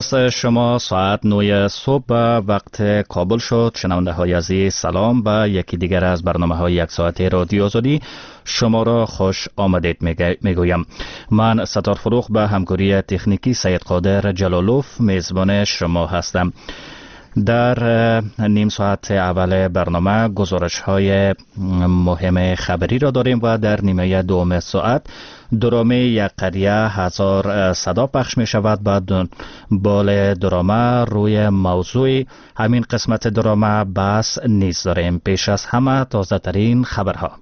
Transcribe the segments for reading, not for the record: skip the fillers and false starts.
شما ساعت 9 صبح وقت کابل شد. شنونده های عزیز سلام و یکی دیگر از برنامه های یک ساعته رادیو آزادی شما را خوش آمدید میگویم. من ستار فروخ به همکاری تکنیکی سید قادر جلالوف میزبان شما هستم. در نیم ساعت اول برنامه گزارش های مهم خبری را داریم و در نیمه دوم ساعت درامه یک قریه 1000 صدا پخش می شود. بعد بال درامه روی موضوع همین قسمت درامه بحث نیز داریم. پیش از همه تازه ترین خبرها.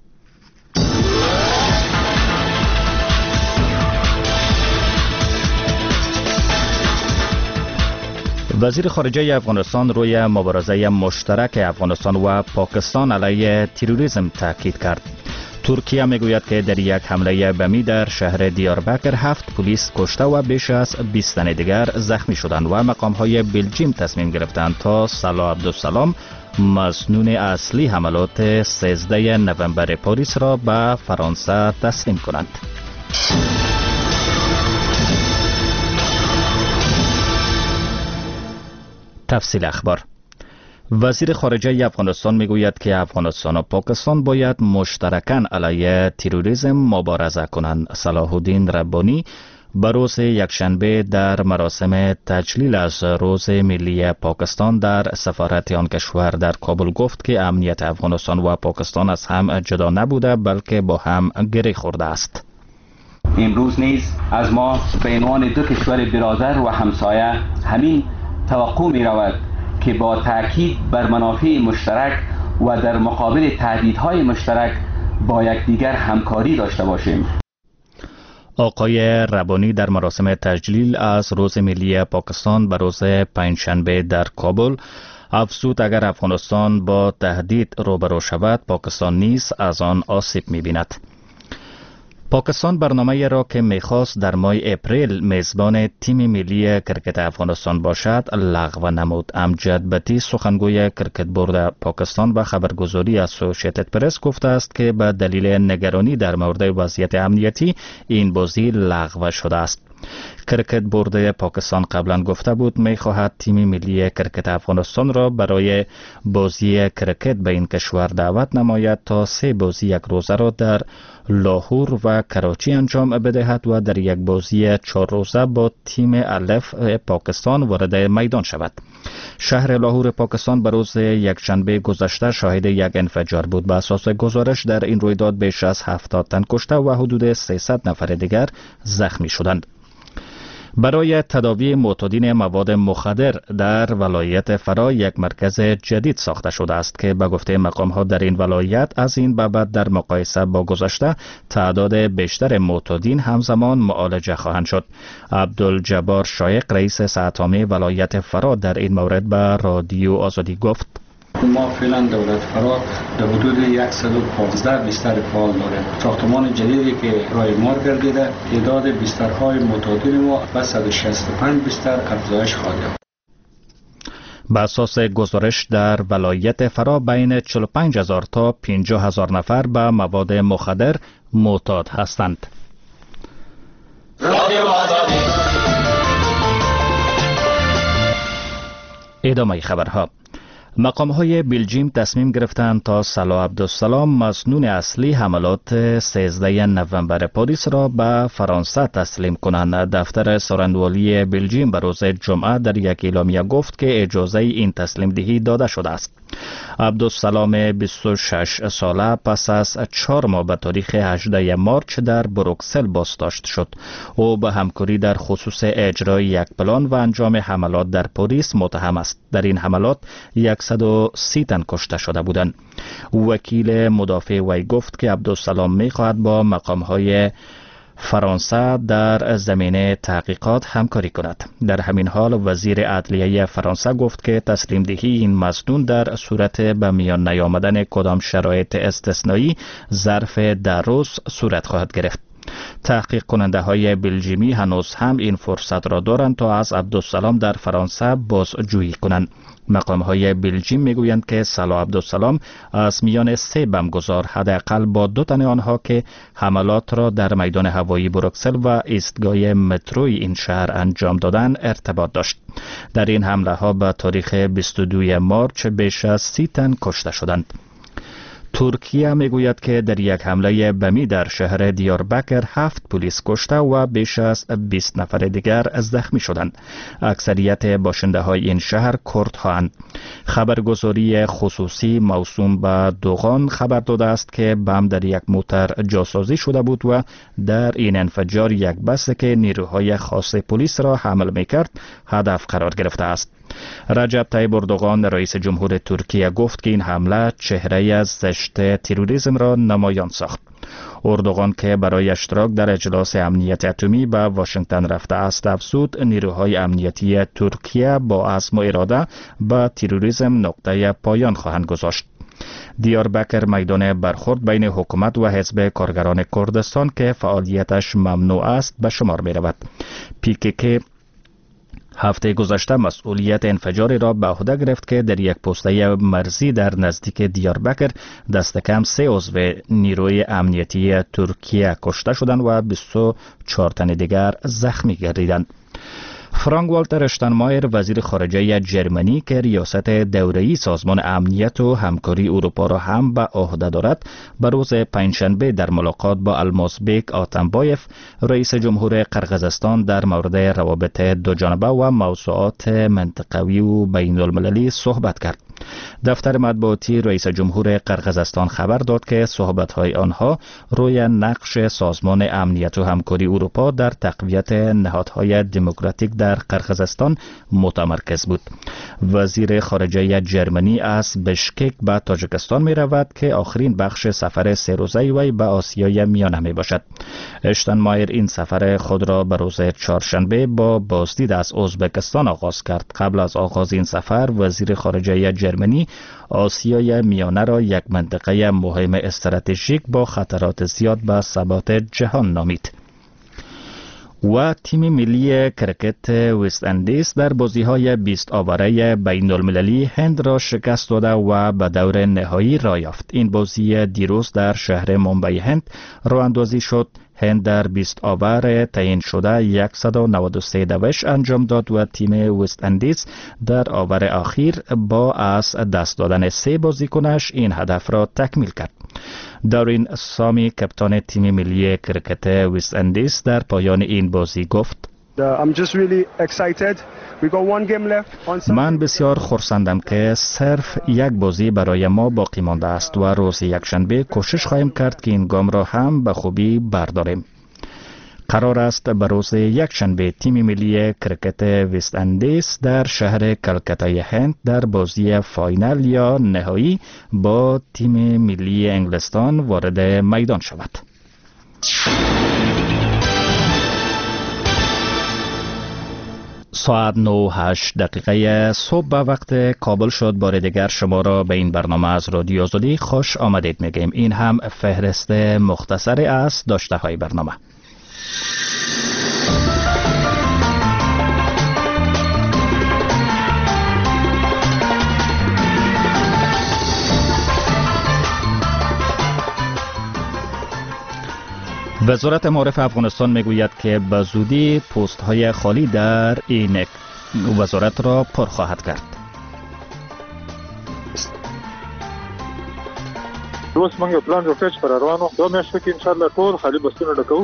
وزیر خارجه افغانستان روی مبارزه مشترک افغانستان و پاکستان علیه تروریسم تاکید کرد. ترکیه میگوید که در یک حمله بمی در شهر دیاربکر 7 پلیس کشته و بیش از 20 تن دیگر زخمی شدند و مقام‌های بلژیم تصمیم گرفتند تا صلاح عبدالسلام مسنون اصلی حملات 13 نوامبر پاریس را به فرانسه تسلیم کنند. تفصیل اخبار. وزیر خارجه افغانستان میگوید که افغانستان و پاکستان باید مشترکاً علیه تروریسم مبارزه کنند. صلاح الدین ربانی به روز یکشنبه در مراسم تجلیل از روز ملی پاکستان در سفارت آن کشور در کابل گفت که امنیت افغانستان و پاکستان از هم جدا نبوده بلکه با هم گره خورده است. امروز نیز از ما به عنوان دو کشور برادر و همسایه همین توقع می رود که با تاکید بر منافع مشترک و در مقابل تهدیدهای مشترک با یکدیگر همکاری داشته باشیم. آقای ربانی در مراسم تجلیل از روز ملی پاکستان به روز پنجشنبه در کابل افزود اگر افغانستان با تهدید روبرو شود پاکستان نیز از آن آسیب می بیند. پاکستان برنامه را که میخواست در ماه اپریل میزبان تیم ملی کرکت افغانستان باشد لغو نمود. امجد بتی سخنگوی کرکت بورد پاکستان و خبرگزاری اسوسییتد پرس گفته است که به دلیل نگرانی در مورد وضعیت امنیتی این بازی لغو شده است. کرکت بورد پاکستان قبلا گفته بود میخواهد تیم ملی کرکت افغانستان را برای بازی کرکت به این کشور دعوت نماید تا 3 بازی یک روزه را در لاهور و کراچی انجام بدهد و در یک بازی 4 روزه با تیم الف پاکستان وارد میدان شود. شهر لاهور پاکستان به روز یکشنبه گذشته شاهد یک انفجار بود. به اساس گزارش در این رویداد بیش از 70 تن کشته و حدود 300 نفر دیگر زخمی شدند. برای تداوی معتادین مواد مخدر در ولایت فرا یک مرکز جدید ساخته شده است که به گفته مقام‌ها در این ولایت از این بابت در مقایسه با گذشته تعداد بیشتر معتادین همزمان معالجه خواهند شد. عبدالجبار شایق رئیس ساعت‌عامه ولایت فرا در این مورد به رادیو آزادی گفت ما فعلا دولت فرا در حدود 115 بستر فعال داریم. ساختمان جدیدی که رای مار گردیده تعداد بسترهای معتادین ما به 165 بستر افزایش خواهد یافت. به اساس گزارش در ولایت فرا بین 45,000 تا 50,000 نفر به مواد مخدر معتاد هستند. ادامه خبرها. مقام‌های بلژیم تصمیم گرفتند تا صلاح عبدالسلام مسنون اصلی حملات 13 نوامبر پاریس را به فرانسه تسلیم کنند. دفتر سخنگوی بلژیم به روز جمعه در یک اعلامیه گفت که اجازه این تسلیم دهی داده شده است. عبدالسلام 26 ساله پس از 4 ماه به تاریخ 18 مارچ در بروکسل بازداشت شد. او به همکاری در خصوص اجرای یک پلان و انجام حملات در پاریس متهم است. در این حملات 130 تن کشته شده بودند. وکیل مدافع وی گفت که عبدالسلام می‌خواهد با مقام‌های فرانسه در زمینه تحقیقات همکاری کند. در همین حال وزیر عدلیه فرانسه گفت که تسلیم دهی این مسنون در صورت به میان نیامدن کدام شرایط استثنایی ظرف 10 روز صورت خواهد گرفت. تحقیق کننده های بلژیمی هنوز هم این فرصت را دارند تا از عبدالسلام در فرانسه بازجویی کنند. مقام های بلژیم میگویند که صلاح عبدالسلام از میان 3 بمبگذار حداقل با 2 تن آنها که حملات را در میدان هوایی بروکسل و ایستگاه متروی این شهر انجام دادند ارتباط داشت. در این حمله ها به تاریخ 22 مارچ بیش از 30 تن کشته شدند. ترکیه میگوید که در یک حمله بمی در شهر دیاربکر 7 پلیس کشته و بیش از 20 نفر دیگر زخمی شدند. اکثریت باشنده های این شهر کردهاند. خبرگزاری خصوصی موسوم به دوغان خبر داده است که بم در یک موتر جاسازی شده بود و در این انفجار یک بس که نیروهای خاص پلیس را حمل میکرد هدف قرار گرفته است. رجب طیب اردوغان رئیس جمهور ترکیه گفت که این حمله چهره از زشت تروریسم را نمایان ساخت. اردوغان که برای اشتراک در اجلاس امنیت اتمی به واشنگتن رفته است افزود نیروهای امنیتی ترکیه با عزم و اراده به تروریسم نقطه پایان خواهند گذاشت. دیاربکر میدان برخورد بین حکومت و حزب کارگران کردستان که فعالیتش ممنوع است به شمار می رود. PKK هفته گذشته مسئولیت انفجاری را به عهده گرفت که در یک پوسته مرزی در نزدیک دیاربکر دست کم 3 عضو نیروی امنیتی ترکیه کشته شدند و 24 تن دیگر زخمی گردیدند. فرانک والتر اشتاینمایر وزیر خارجه جرمنی که ریاست دوره‌ای سازمان امنیت و همکاری اروپا را هم به عهده دارد به روز پنجشنبه در ملاقات با المازبک آتمبایف رئیس جمهور قرقیزستان در مورد روابط دوجانبه و موضوعات منطقوی و بین المللی صحبت کرد. دفتر مطبوعاتی رئیس جمهور قرقیزستان خبر داد که صحبت‌های آنها روی نقش سازمان امنیت و همکاری اروپا در تقویت نهادهای دموکراتیک در قرقیزستان متمرکز بود. وزیر خارجه جرمنی از بشکک به تاجیکستان می رود که آخرین بخش سفر 3 روزه وی به آسیای میانه می باشد. اشتاینمایر این سفر خود را به روز چهارشنبه با بازدید از ازبکستان آغاز کرد. قبل از آغاز این سفر وزیر خارجه جرمنی آسیای میانه را یک منطقه مهم استراتژیک با خطرات زیاد به ثبات جهان نامید. و تیم ملی کرکت وست اندیز در بازی‌های 20 آوره بین المللی هند را شکست داده و به دور نهایی راه یافت. این بازی دیروز در شهر ممبئی هند راه اندازی شد. هند در 20 آور تعیین شده 193 دوش انجام داد و تیم وست اندیز در آور اخیر با از دست دادن 3 بازیکنش این هدف را تکمیل کرد. دارین سامی کپتان تیم ملی کرکت وست اندیز در پایان این بازی گفت: من بسیار خرسندم که صرف یک بازی برای ما باقی مانده است و روز یکشنبه کوشش خواهیم کرد که این گام را هم به خوبی برداریم. قرار است به روز یکشنبه تیم ملی کرکت وست اندیز در شهر کلکتای هند در بازی فاینال یا نهایی با تیم ملی انگلستان وارد میدان شود. ساعت 9:08 صبح به وقت کابل شد. بار دیگر شما را به این برنامه از رادیو آزادی خوش آمدید میگیم. این هم فهرست مختصری از داشته های برنامه. وزارت معارف افغانستان میگوید که به زودی پست های خالی در این وزارت را پر خواهد کرد. روز موږ یو پلان جوړ کړی چې پر روانو 2 میاشتو کې انشاءالله ټول خالی بستونه ډکوو.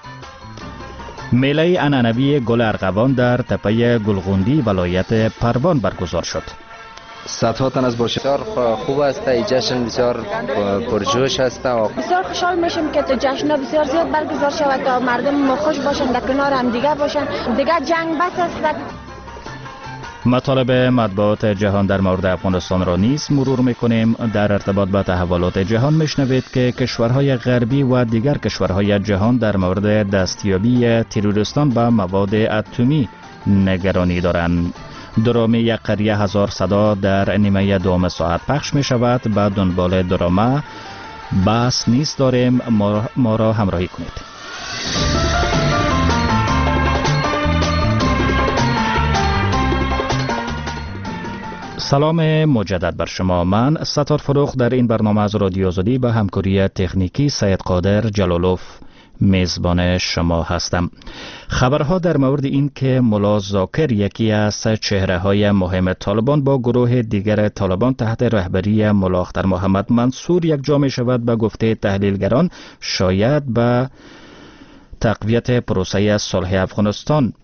میله عنعنوی گل ارغوان در تپه گلغوندی ولایت پروان برگزار شد. صدها تن از بسیار خوب است. این جشن بسیار پرجوش است. بسیار خوشحال میشیم که جشن بسیار زیاد برگزار شود تا مردم خوش باشند، در کنار هم دیگه باشند. دیگه جنگ بس است. مطالب مطبوعات جهان در مورد افغانستان را نیز مرور میکنیم. در ارتباط با تحولات جهان میشنوید که کشورهای غربی و دیگر کشورهای جهان در مورد دستیابی تروریستان به مواد اتمی نگرانی دارند. درامه یک قریه 1000 صدا در نیمه دوم ساعت پخش می شود. بعد دنبال درامه بس نیست داریم. ما را همراهی کنید. سلام مجدد بر شما. من ستار فروخ در این برنامه از رادیو آزادی به همکاری تکنیکی سید قادر جلالوف میزبان شما هستم. خبرها در مورد این که ملا زاکر یکی از چهره‌های مهم طالبان با گروه دیگر طالبان تحت رهبری ملا اختر محمد منصور یکجا می شود به گفته تحلیلگران شاید به تقویت پروسه صلح افغانستان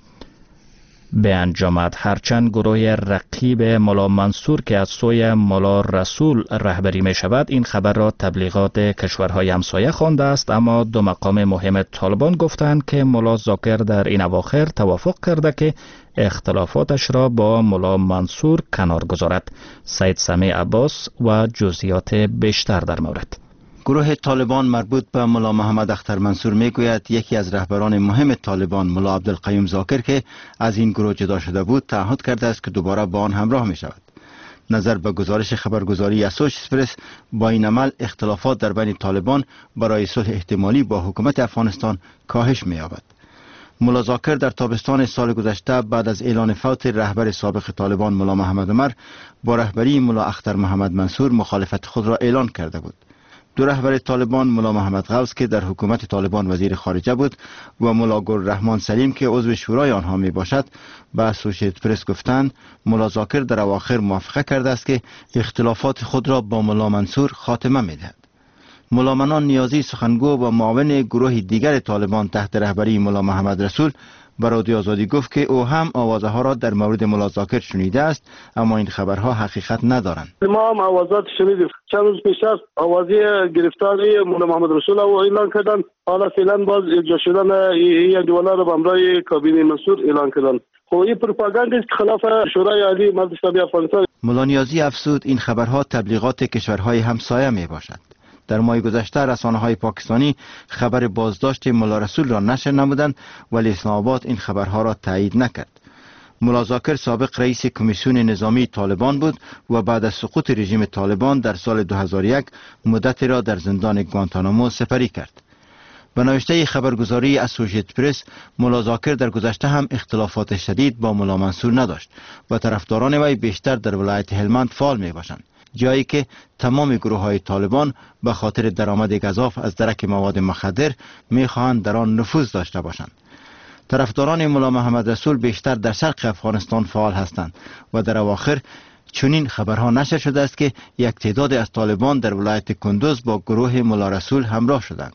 به انجامد. هرچند گروه رقیب ملا منصور که از سوی ملا رسول رهبری می شود این خبر را تبلیغات کشورهای همسایه خوانده است، اما دو مقام مهم طالبان گفتند که ملا زاکر در این اواخر توافق کرده که اختلافاتش را با ملا منصور کنار گذارد. سید سمیع عباس و جزئیات بیشتر در مورد. گروه طالبان مربوط به ملا محمد اختر منصور میگوید یکی از رهبران مهم طالبان ملا عبدالقیوم زاکر که از این گروه جدا شده بود تعهد کرده است که دوباره با آن همراه می شود. نظر به گزارش خبرگزاری اسوشییتد با این عمل اختلافات در بین طالبان برای صلح احتمالی با حکومت افغانستان کاهش می یابد. ملا زاکر در تابستان سال گذشته بعد از اعلان فوت رهبر سابق طالبان ملا محمد عمر با رهبری ملا اختر محمد منصور مخالفت خود را اعلان کرده بود. دو رهبر طالبان ملا محمد غوث که در حکومت طالبان وزیر خارجه بود و ملا گلرحمان سلیم که عضو شورای آنها می باشد به اسوشییتد پرس گفتند ملا زاکر در اواخر موافقه کرده است که اختلافات خود را با ملا منصور خاتمه می دهد. ملا منان نیازی سخنگو و معاون گروه دیگر طالبان تحت رهبری ملا محمد رسول به رادیو آزادی گفت که او هم آوازه ها را در مورد ملا زاکر شنیده است، اما این خبرها حقیقت ندارند. ما هم آوازات شنیدیم. چند روز پیش از آوازه گرفتاری ملا محمد رسول او اعلان کردن، حالا فعلا باز اجرا شدن این دیوالا را به همراه کابینه منصور اعلان کردن. خب این پروپاگاند است که خلاف شورای عالی مجلس اسلامی افغانستان. ملا نیازی افزود این خبرها تبلیغات کشورهای همسایه می باشد. در ماه گذشته رسانه‌های پاکستانی خبر بازداشت ملا رسول را نشر نمودند ولی اسلام آباد این خبرها را تایید نکرد. ملا زاکر سابق رئیس کمیسیون نظامی طالبان بود و بعد از سقوط رژیم طالبان در سال 2001 مدتی را در زندان گوانتانامو سپری کرد. به نوشته خبرگزاری اسوشییتد پرس ملا زاکر در گذشته هم اختلافات شدید با ملا منصور نداشت و طرفداران وی بیشتر در ولایت هلمند فعال می باشند، جایی که تمام گروه های طالبان به خاطر درآمد گزاف از درک مواد مخدر میخواهند در آن نفوذ داشته باشند. طرفداران ملا محمد رسول بیشتر در شرق افغانستان فعال هستند و در اواخر چنین خبرها نشر شده است که یک تعداد از طالبان در ولایت کندوز با گروه ملا رسول همراه شدند.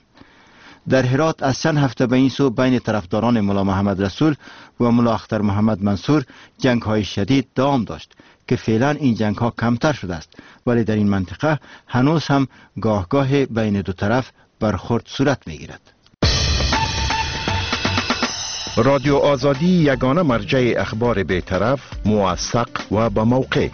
در هرات از چند هفته به این سو بین طرفداران ملا محمد رسول و ملا اختر محمد منصور جنگ های شدید دوام داشت که فعلا این جنگ ها کمتر شده است، ولی در این منطقه هنوز هم گاه بین دو طرف برخورد صورت می گیرد. رادیو آزادی یگانه مرجع اخبار بی‌طرف، موثق و با موقع.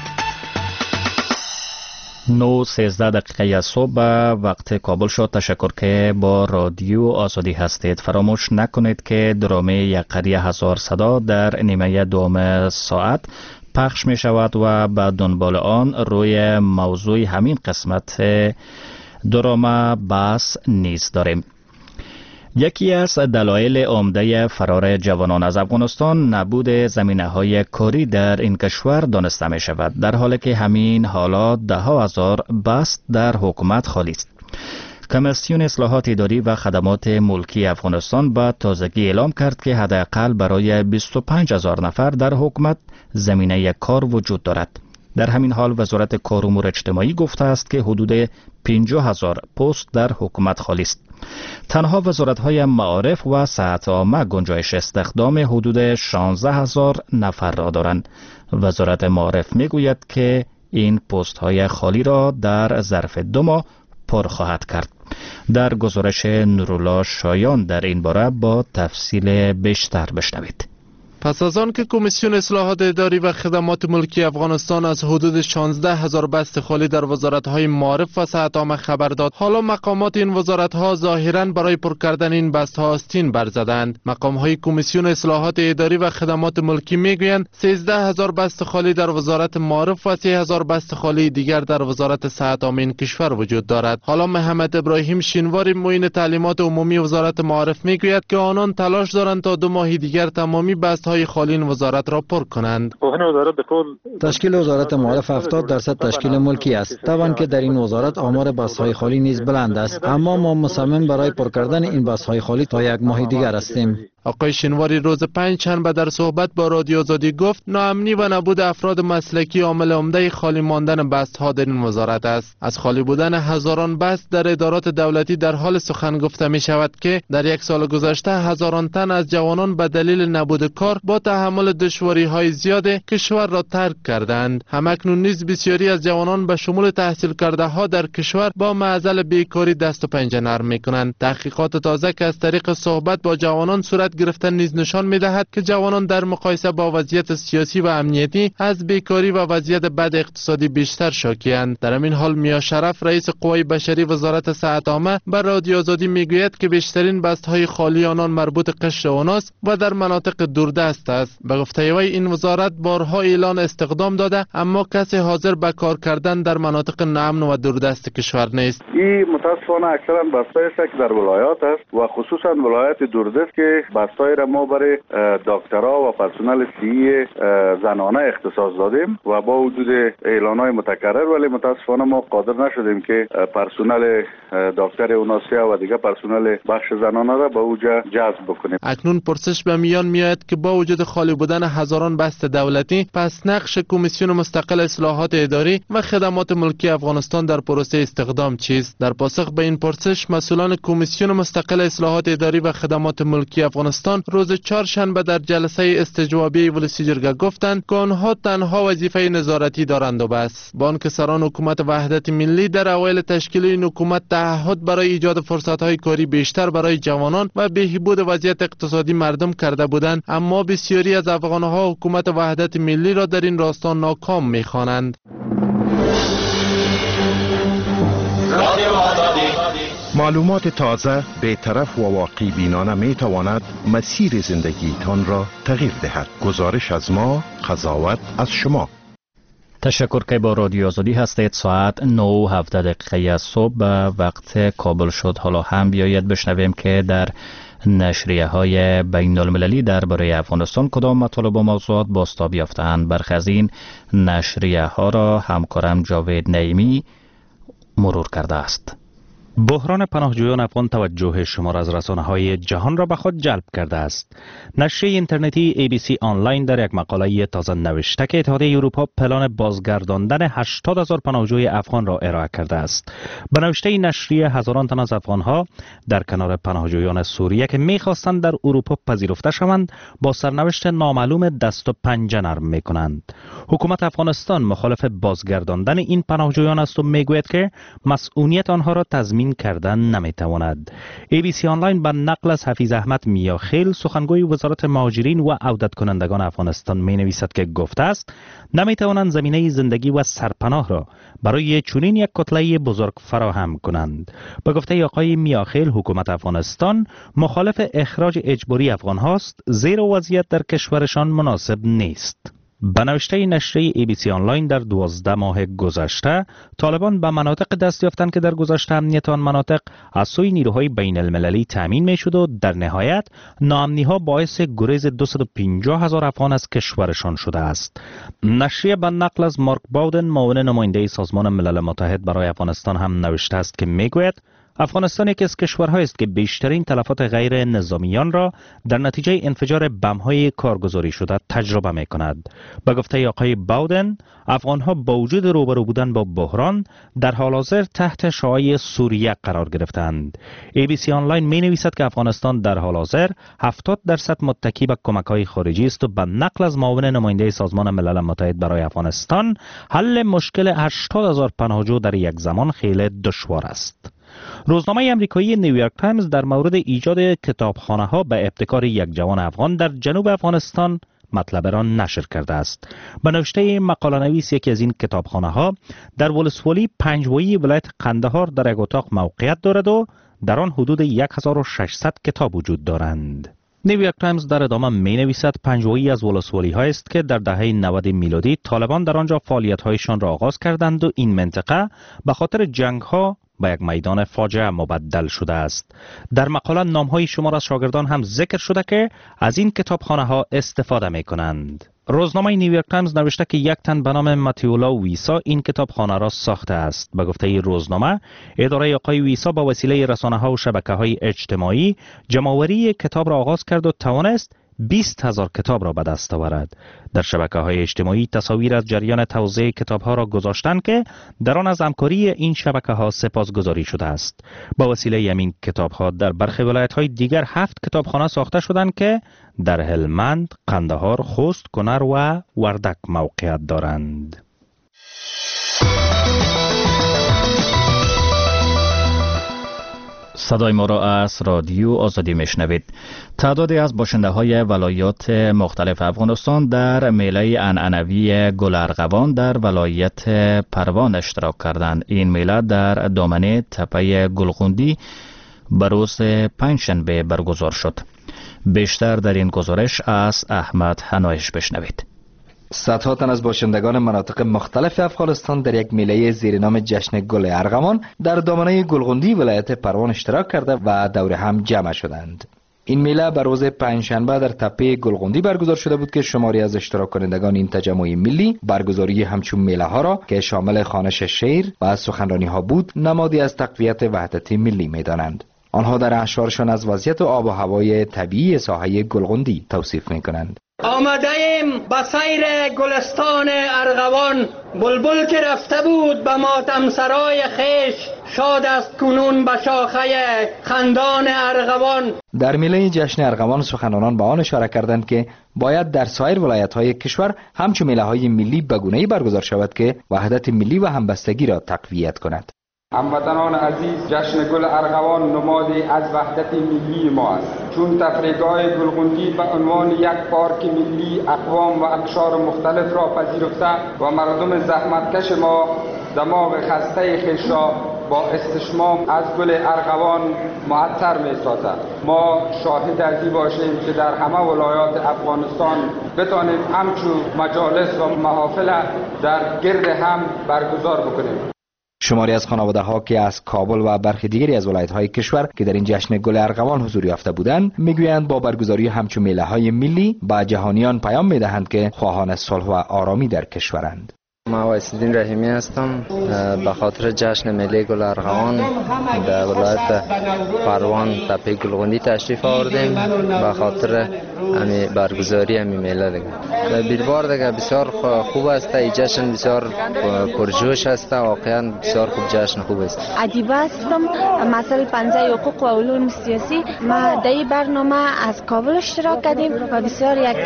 9:13 از صبح وقت کابل شد. تشکر که با رادیو آزادی هستید. فراموش نکنید که درامه یک قریه هزار صدا در نیمه دوم ساعت پخش می شود و به دنبال آن روی موضوع همین قسمت درامه بحث نیز داریم. یکی از دلایل عمده فرار جوانان از افغانستان نبود زمینه‌های کاری در این کشور دانسته می شود، در حالی که همین حالات ده ها هزار بست در حکومت خالی است. کمیسیون اصلاحات اداری و خدمات ملکی افغانستان با تازگی اعلام کرد که حداقل برای 25,000 نفر در حکومت زمینه کار وجود دارد. در همین حال وزارت کار و امور اجتماعی گفته است که حدود 50,000 پست در حکومت خالی است. تنها وزارت‌های معارف و صحت عامه گنجایش استخدام حدود 16,000 نفر را دارند. وزارت معارف میگوید که این پست‌های خالی را در ظرف 2 ماه پر خواهد کرد. در گزارش نورالله شایان در این باره با تفصیل بیشتر بشنوید. پس از آن که کمیسیون اصلاحات اداری و خدمات ملکی افغانستان از حدود 16,000 بست خالی در وزارت‌های معارف و صحت عامه خبر داد، حالا مقامات این وزارت‌ها ظاهراً برای پر کردن این بست‌ها آستین برزدند. مقام‌های کمیسیون اصلاحات اداری و خدمات ملکی میگویند 13,000 بست خالی در وزارت معارف و 3,000 بست خالی دیگر در وزارت صحت عامه این کشور وجود دارد. حالا محمد ابراهیم شینواری معین تعلیمات عمومی وزارت معارف میگوید که آنان تلاش دارند تا 2 ماه دیگر تمامی بست‌های خالی این وزارت را پر کنند. تشکیل وزارت معارف 70% تشکیل ملکی است. طبعا که در این وزارت آمار بست‌های خالی نیز بلند است، اما ما مصمم برای پر کردن این بست‌های خالی تا 1 ماه دیگر هستیم. آقای شینواری روز پنجشنبه در صحبت با رادیو آزادی گفت ناامنی و نبود افراد مسلکی عامل عمده خالی ماندن بست‌ها در این وزارت است. از خالی بودن هزاران بست در ادارات دولتی در حال سخن گفته می شود که در 1 سال گذشته هزاران تن از جوانان به دلیل نبود کار با تحمل دشواری‌های زیاد کشور را ترک کردند. همکنون نیز بسیاری از جوانان به شمول تحصیل کرده ها در کشور با معضل بیکاری دست و پنجه نرم می‌کنند. تحقیقات تازه که از طریق صحبت با جوانان صورت گرفتن نیز نشان می‌دهد که جوانان در مقایسه با وضعیت سیاسی و امنیتی از بیکاری و وضعیت بد اقتصادی بیشتر شاکی‌اند. در همین حال میا شرف رئیس قوای بشری وزارت صحت عامه بر رادیو آزادی میگوید که بیشترین بست‌های خالی آنان مربوط قشر اوناست و در مناطق دوردست است. به گفته وی این وزارت بارها اعلان استخدام داده اما کسی حاضر به کار کردن در مناطق ناامن و دوردست کشور نیست. این متاسفانه اکثرا بستایی است که در ولایات است و خصوصا ولایت دوردست که بستایی را ما برای دکترها و پرسنل صحی زنانه اختصاص دادیم و با وجود اعلان‌های متکرر ولی متاسفانه ما قادر نشدیم که پرسنل دکتر اوناسیا و دیگر پرسنل بخش زنانه را به اوجا جذب بکنیم. اکنون پرسش به میان میآید که با وجود خالی بودن هزاران بست دولتی، پس نقش کمیسیون مستقل اصلاحات اداری و خدمات ملکی افغانستان در پروسه استخدام چیست؟ در پاسخ به این پرسش مسئولان کمیسیون مستقل اصلاحات اداری و خدمات ملکی افغانستان روز چهارشنبه در جلسه استجوابی ولسی جرگه گفتند که آنها تنها وظیفه نظارتی دارند و بس. با آنکه سران حکومت وحدت ملی در اوایل تشکیل این حکومت تعهد برای ایجاد فرصت‌های کاری بیشتر برای جوانان و بهبود وضعیت اقتصادی مردم کرده بودند، اما بسیاری از افغان‌ها حکومت وحدت ملی را در این راستا ناکام می‌خوانند. معلومات تازه، بی‌طرف و واقعی بینانه می تواند مسیر زندگیتان را تغییر دهد. گزارش از ما، قضاوت از شما. تشکر که با رادیو آزادی هستید. ساعت 9:17 صبح به وقت کابل شد. حالا هم بیایید بشنویم که در نشریه های بین المللی درباره افغانستان کدام مطالب و موضوعات بازتاب یافته‌اند. برخی از این نشریه ها را همکارم جاوید نعیمی مرور کرده است. بحران پناهجویان افغان توجه شمار از رسانه‌های جهان را به خود جلب کرده است. نشریه اینترنتی ABC آنلاین در یک مقاله تازه نوشته که اتحادیه اروپا پلان بازگرداندن 80,000 پناهجوی افغان را ارائه کرده است. به نوشته این نشریه هزاران تن از افغان‌ها در کنار پناهجویان سوریه که می‌خواستند در اروپا پذیرفته شوند با سرنوشت نامعلوم دست و پنجه نرم می‌کنند. حکومت افغانستان مخالف بازگرداندن این پناهجویان است و می‌گوید که مسئولیت آنها را تضمین کردن نمیتواند. ABC آنلاین به نقل از حفیظ احمد میاخیل سخنگوی وزارت مهاجرین و عودت کنندگان افغانستان می نویسد که گفته است نمیتوانند زمینه زندگی و سرپناه را برای چنین یک کتله بزرگ فراهم کنند. به گفته آقای میاخیل حکومت افغانستان مخالف اخراج اجباری افغان هاست زیرا وضعیت در کشورشان مناسب نیست. به نوشته نشریه ABC آنلاین در 12 ماه گذشته طالبان به مناطق دست یافتند که در گذشته امنیت آن مناطق از سوی نیروهای بین المللی تامین می شد و در نهایت ناامنی ها باعث گریز 250,000 افغان از کشورشان شده است. نشریه به نقل از مارک باودن معاون نماینده سازمان ملل متحد برای افغانستان هم نوشته است که میگوید افغانستان یکی از کشورهایی است که بیشترین تلفات غیر نظامیان را در نتیجه انفجار بم‌های کارگزاری شده تجربه می‌کند. به گفته آقای باودن، افغان‌ها با وجود روبرو بودن با بحران در حال حاضر تحت شعاع سوریه قرار گرفتند. ABC آنلاین می‌نویسد که افغانستان در حال حاضر 70% متکی به کمک‌های خارجی است و به نقل از معاون نماینده سازمان ملل متحد برای افغانستان، حل مشکل 80,000 پناهجو در یک زمان خیلی دشوار است. روزنامه امریکایی نیویورک تایمز در مورد ایجاد کتابخانه‌ها به ابتکار یک جوان افغان در جنوب افغانستان مطلب را نشر کرده است. به نوشته مقاله‌نویس یکی از این کتابخانه‌ها در ولسوالی پنجوایی ولایت قندهار در یک اتاق موقعیت دارد و در آن حدود 1600 کتاب وجود دارند. نیویورک تایمز در ادامه می نویسد پنجوایی از ولسوالی ها است که در دهه 90 میلادی طالبان در آنجا فعالیت هایشان را آغاز کردند و این منطقه به خاطر جنگ ها به یک میدان فاجعه مبدل شده است. در مقاله نام های شمار از شاگردان هم ذکر شده که از این کتابخانه ها استفاده می کنند. روزنامه نیویورک تایمز نوشته که یک تن به نام ماتیولا ویسا این کتابخانه را ساخته است. به گفته روزنامه، اداره آقای ویسا با وسیله رسانه‌ها و شبکه‌های اجتماعی جمع‌آوری کتاب را آغاز کرد و توانست 20,000 کتاب را به دست آورد. در شبکه‌های اجتماعی تصاویر از جریان توزیع کتاب‌ها را گذاشتند که در آن از همکاری این شبکه‌ها سپاسگزاری شده است. با وسیله همین کتاب‌ها در برخی ولایت‌های دیگر 7 کتابخانه ساخته شدند که در هلمند، قندهار، خوست، کنر و وردک موقعیت دارند. صدای ما را از رادیو آزادی میشنوید. تعدادی از باشنده های ولایات مختلف افغانستان در میله عنعنوی گل ارغوان در ولایت پروان اشتراک کردند. این میله در دامنه تپه گلغوندی به روز پنجشنبه برگزار شد. بیشتر در این گزارش از احمد حنایش بشنوید. صدها تن از باشندگان مناطق مختلف افغانستان در یک میله زیر نام جشن گل ارغوان در دامنه گلغوندی ولایت پروان اشتراک کرده و دور هم جمع شدند. این میله بر روز پنجشنبه در تپه گلغوندی برگزار شده بود که شماری از اشتراک کنندگان این تجمع ملی برگزاری همچون میله ها را که شامل خوانش شعر و سخنرانی ها بود نمادی از تقویت وحدت ملی می‌دانند. آنها در اشعارشان از وضعیت آب و هوای طبیعی ساحه گلغوندی توصیف می‌کنند. آمده ایم به سیر گلستان ارغوان، بلبل که رفته بود به ماتم سرای خیش، شاد است کنون به شاخه خندان ارغوان. در میله جشن ارغوان سخنرانان به آن اشاره کردند که باید در سایر ولایت‌های کشور همچون میله‌های ملی به گونه‌ای برگزار شود که وحدت ملی و همبستگی را تقویت کند. هموطنان عزیز، جشن گل ارغوان نمادی از وحدت ملی ما است، چون تفریحگاه گلغوندی به عنوان یک پارک ملی اقوام و اقشار مختلف را پذیرفته و مردم زحمتکش ما دماغ خسته خویش را با استشمام از گل ارغوان معطر می سازد. ما شاهد از این باشیم که در همه ولایات افغانستان بتانیم همچون مجالس و محافل در گرد هم برگزار بکنیم. شماری از خانواده ها که از کابل و برخی دیگری از ولایت های کشور که در این جشن گل ارغوان حضور یافته بودند میگویند با برگزاری همچون میله های ملی به جهانیان پیام میدهند که خواهان صلح و آرامی در کشورند. ما وایس‌الدین رحیمی هستم. به خاطر جشن میله گل ارغوان در ولایت پروان تپه گلغوندی تشریف آوردیم به خاطر امی برگزاری امی میله دیگه. در بیربار دیگه بسیار خوب است. این جشن بسیار پرجوش است. واقعا بسیار خوب جشن خوب است. ادیبه هستم، مسئله پنجه حقوق و علوم سیاسی. ما در این برنامه از کابل اشتراک کردیم و بسیار یک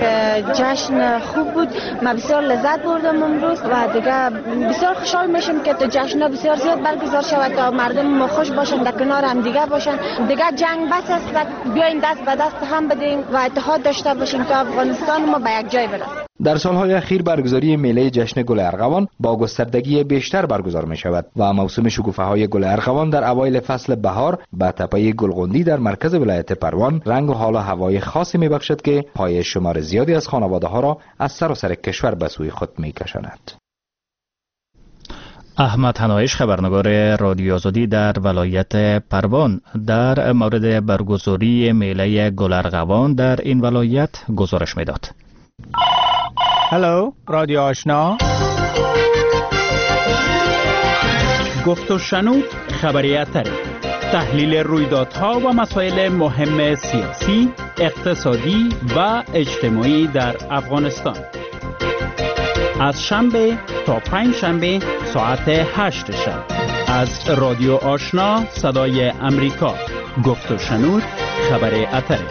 جشن خوب بود. ما بسیار لذت بردم امروز و دیگه بسیار خوشحال میشم که جشن بسیار زیاد برگزار شود تا مردم خوش باشن، در کنار هم دیگه باشن. دیگه جنگ بس است، بیاین دست به دست هم بدیم و اتحاد داشته باشیم تا افغانستان ما به یک جای برسه. در سالهای اخیر برگزاری میله جشن گل ارغوان با گستردگی بیشتر برگزار می شود و موسم شکوفه های گل ارغوان در اوایل فصل بهار به تپه گلغوندی در مرکز ولایت پروان رنگ و حال و هوای خاصی می بخشد که پای شمار زیادی از خانواده ها را از سراسر کشور به سوی خود می کشاند. احمد حنایش خبرنگار رادیو آزادی در ولایت پروان در مورد برگزاری میله گل ارغوان در این ولایت گزارش میداد. هلو رادیو آشنا، گفت و شنود خبریت تحلیل رویدادها و مسائل مهم سیاسی، اقتصادی و اجتماعی در افغانستان از شنبه تا پنجشنبه ساعت 8 شب از رادیو آشنا صدای امریکا. گفت و شنود خبر اتره.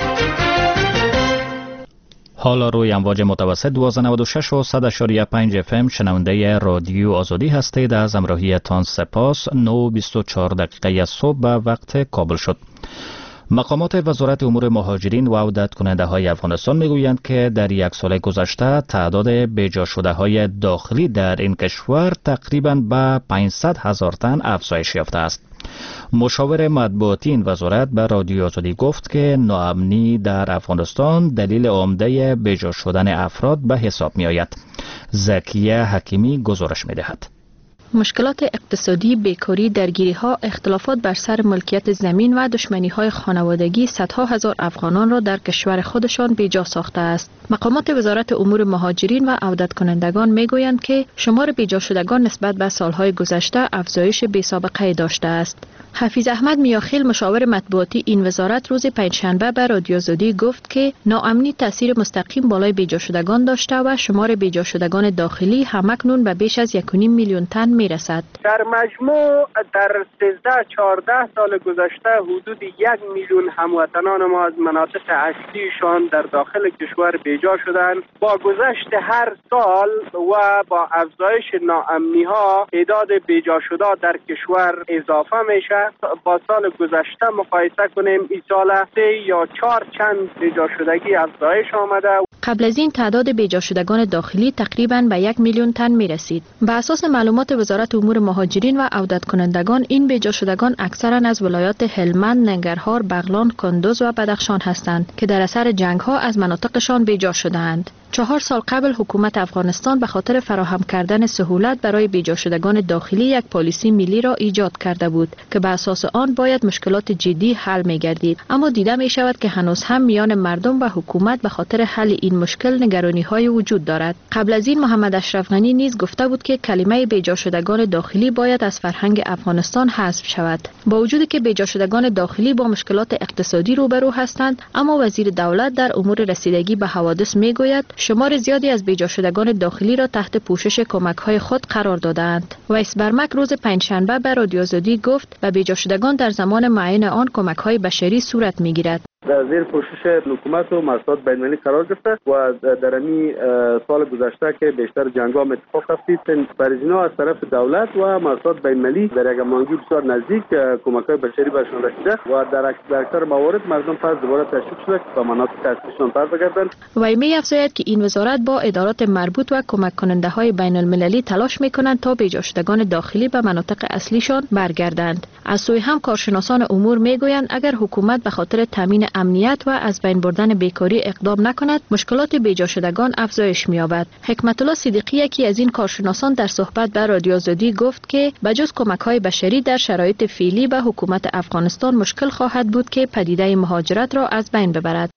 حالا روی امواج متوسط 1296 و 100.5 FM شنونده رادیو آزادی هستید. از همراهیتان سپاس. 9:24 صبح به وقت کابل شد. مقامات وزارت امور مهاجرین و عودت کننده های افغانستان میگویند که در یک سال گذشته تعداد بیجا شده های داخلی در این کشور تقریباً به 500,000 تن افزایش یافته است. مشاور مطبوعاتی این وزارت به رادیو آزادی گفت که ناامنی در افغانستان دلیل عمده بیجا شدن افراد به حساب می آید. زکیه حکیمی گزارش می دهد. مشکلات اقتصادی، بیکاری، درگیری‌ها، اختلافات بر سر ملکیت زمین و دشمنی‌های خانوادگی صدها هزار افغانان را در کشور خودشان بیجا ساخته است. مقامات وزارت امور مهاجرین و عودت کنندگان می‌گویند که شمار بیجا شدگان نسبت به سالهای گذشته افزایش بی‌سابقه داشته است. حفیظ احمد میاخیل مشاور مطبوعاتی این وزارت روز پنجشنبه به رادیو آزادی گفت که ناامنی تاثیر مستقیم بالای بیجا شدگان داشته و شمار بیجا شدگان داخلی همکنون به بیش از 1.5 میلیون تن میرسد. در مجموع در 13-14 سال گذشته حدود 1 میلیون هموطنان ما از مناطق اصلیشان در داخل کشور بیجا شدند. با گذشت هر سال و با افزایش ناامنی ها تعداد بیجا شده در کشور اضافه میشه. با سال گذشته مقایسه کنیم این سال 3 یا 4 چند بیجا شدگی افزایش آمده. قبل از این تعداد بیجا شدگان داخلی تقریباً به 1 میلیون تن می رسید. به اساس معلومات وزارت امور مهاجرین و عودت کنندگان این بیجا شدگان اکثراً از ولایات هلمند، ننگرهار، بغلان، کندوز و بدخشان هستند که در اثر جنگ ها از مناطقشان بیجا شدهاند. 4 سال قبل حکومت افغانستان به خاطر فراهم کردن سهولت برای بیجا شدگان داخلی یک پالیسی ملی را ایجاد کرده بود که به اساس آن باید مشکلات جدی حل می گردید، اما دیده می شود که هنوز هم میان مردم و حکومت به خاطر حل این مشکل نگرانی های وجود دارد. قبل از این محمد اشرف غنی نیز گفته بود که کلمه بیجا شدگان داخلی باید از فرهنگ افغانستان حذف شود. با وجودی که بیجا شدگان داخلی با مشکلات اقتصادی روبرو هستند، اما وزیر دولت در امور رسیدگی به حوادث می گوید شمار زیادی از بیجا شدگان داخلی را تحت پوشش کمک‌های خود قرار دادند. ویس برمک روز پنجشنبه به رادیو آزادی گفت به بیجا شدگان در زمان معین آن کمک‌های بشری صورت می‌گیرد. در زیر پوشش حکومت و مؤسسات بین‌المللی قرار گرفته و در این سال گذشته که بیشتر جنگ‌ها اتفاق افتید، فریضینا از طرف دولت و مؤسسات بین‌المللی در یک هماهنگی بسیار نزدیک کمک‌های بشری برشان رسیده و در اکثر موارد مردم پس دوباره تشویق شده به مناطق اصلیشان برگردند. وی می‌افزاید که این وزارت با ادارات مربوط و کمک کننده‌های بین‌المللی تلاش می‌کنند تا بیجا شدگان داخلی به مناطق اصلیشان برگردند. از سوی هم کارشناسان امور می‌گویند اگر حکومت به خاطر تامین امنیت و از بین بردن بیکاری اقدام نکند، مشکلات بیجا شدگان افزایش می‌یابد. حکمت الله صدیقی یکی از این کارشناسان در صحبت با رادیو آزادی گفت که بجز کمک‌های بشری در شرایط فعلی به حکومت افغانستان مشکل خواهد بود که پدیده مهاجرت را از بین ببرد.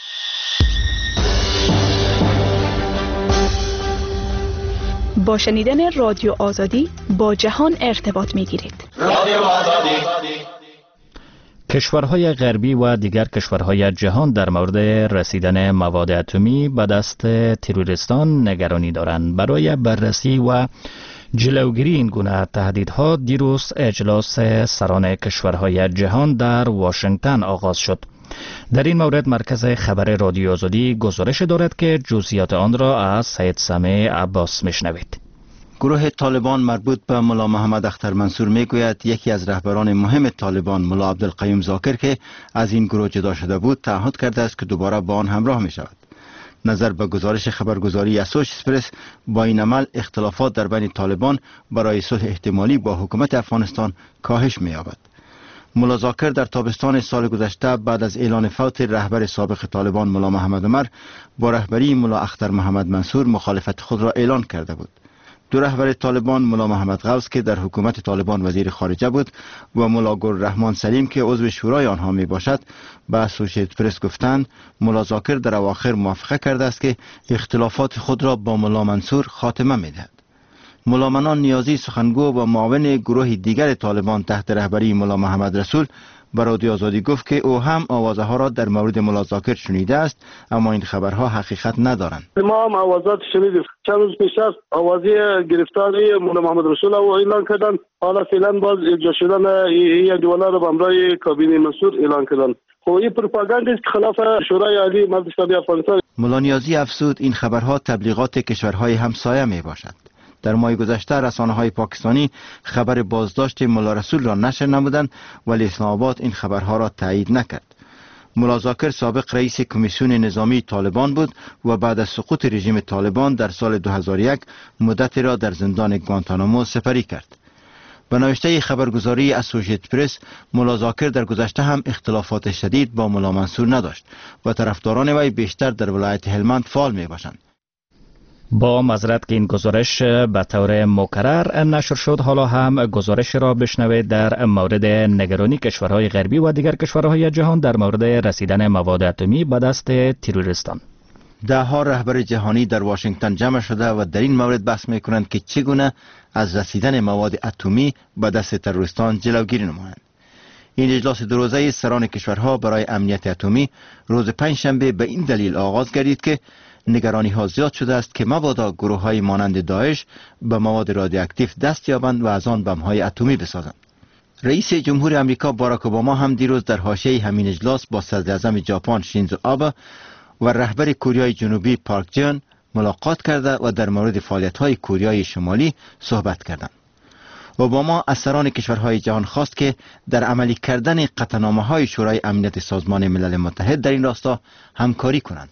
با شنیدن رادیو آزادی با جهان ارتباط می‌گیرید. رادیو آزادی. کشورهای غربی و دیگر کشورهای جهان در مورد رسیدن مواد اتمی به دست تروریستان نگرانی دارند. برای بررسی و جلوگیری این گونه تهدیدها دیروز اجلاس سران کشورهای جهان در واشنگتن آغاز شد. در این مورد مرکز خبر رادیو آزادی گزارش دارد که جزئیات آن را از سید سمیع عباس میشنوید. گروه طالبان مربوط به ملا محمد اختر منصور میگوید یکی از رهبران مهم طالبان ملا عبدالقیوم ذاکر که از این گروه جدا شده بود تعهد کرده است که دوباره با آن همراه می شود. نظر به گزارش خبرگزاری اسوشییتد با این عمل اختلافات در بین طالبان برای صلح احتمالی با حکومت افغانستان کاهش می یابد. ملا ذاکر در تابستان سال گذشته بعد از اعلان فوت رهبر سابق طالبان ملا محمد عمر با رهبری ملا اختر محمد منصور مخالفت خود را اعلان کرده بود. دو رهبر طالبان ملا محمد غوث که در حکومت طالبان وزیر خارجه بود و ملا گلرحمان سلیم که عضو شورای آنها می باشد به اسوشییتد پرس گفتند ملا ذاکر در اواخر موافقه کرده است که اختلافات خود را با ملا منصور خاتمه می دهد. ملا منان نیازی سخنگو و معاون گروه دیگر طالبان تحت رهبری ملا محمد رسول به رادیو آزادی گفت که او هم آوازه ها را در مورد ملا ذاکر شنیده است، اما این خبرها حقیقت ندارند. ما هم آوازات شنیدیم. چند روز پیش از آوازه گرفتاری ملا محمد رسول او اعلان کردن، حالا فعلا باز اجرا شدن یک جواله را به همراه کابینه منصور اعلان کردن. خب این پروپاگاند است که خلاف شورای عالی مجلس اسلامی افغانستان. ملا نیازی افزود این خبرها تبلیغات کشورهای همسایه می باشد. در ماه گذشته رسانه‌های پاکستانی خبر بازداشت ملا رسول را نشر نمودند ولی اسلام آباد این خبرها را تایید نکرد. ملا زاکر سابق رئیس کمیسیون نظامی طالبان بود و بعد از سقوط رژیم طالبان در سال 2001 مدتی را در زندان گوانتانامو سپری کرد. به نوشته خبرگزاری اسوشییتد پرس، ملا زاکر در گذشته هم اختلافات شدید با ملا منصور نداشت و طرفداران وی بیشتر در ولایت هلمند فعال می باشند. با معذرت که این گزارش به طور مکرر نشر شد، حالا هم گزارش را بشنوید در مورد نگرانی کشورهای غربی و دیگر کشورهای جهان در مورد رسیدن مواد اتمی به دست تروریستان. ده ها رهبر جهانی در واشنگتن جمع شده و در این مورد بحث می کنند که چگونه از رسیدن مواد اتمی به دست تروریستان جلوگیری نمایند. این اجلاس دو روزه سران کشورها برای امنیت اتمی روز پنجشنبه به این دلیل آغاز گردید که نگرانی ها زیاد شده است که مبادا گروه های مانند داعش به مواد رادیواکتیو دست یابند و از آن بم های اتمی بسازند. رئیس جمهور آمریکا باراک اوباما هم دیروز در حاشیه همین اجلاس با صدر اعظم ژاپن شینزو آبه و رهبر کوریای جنوبی پارک جن ملاقات کرده و در مورد فعالیت‌های کوریای شمالی صحبت کردند. اوباما از سران کشورهای جهان خواست که در عملی کردن قطعنامه‌های شورای امنیت سازمان ملل متحد در این راستا همکاری کنند.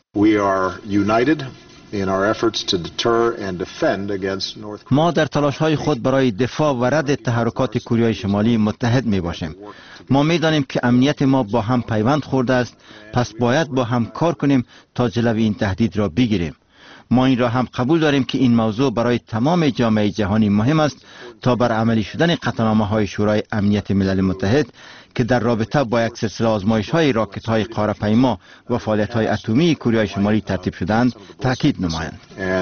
ما در تلاش‌های خود برای دفاع و رد تحرکات کوریای شمالی متحد می‌باشیم. ما می‌دانیم که امنیت ما با هم پیوند خورده است، پس باید با هم کار کنیم تا جلوی این تهدید را بگیریم. ما این را هم قبول داریم که این موضوع برای تمام جامعه جهانی مهم است تا بر عملی شدن قطعنامه‌های شورای امنیت ملل متحد که در رابطه با یک سلسله آزمایش‌های راکت‌های قاره‌پیما و فعالیت‌های اتمی کوریای شمالی ترتیب شدند تاکید نمایند.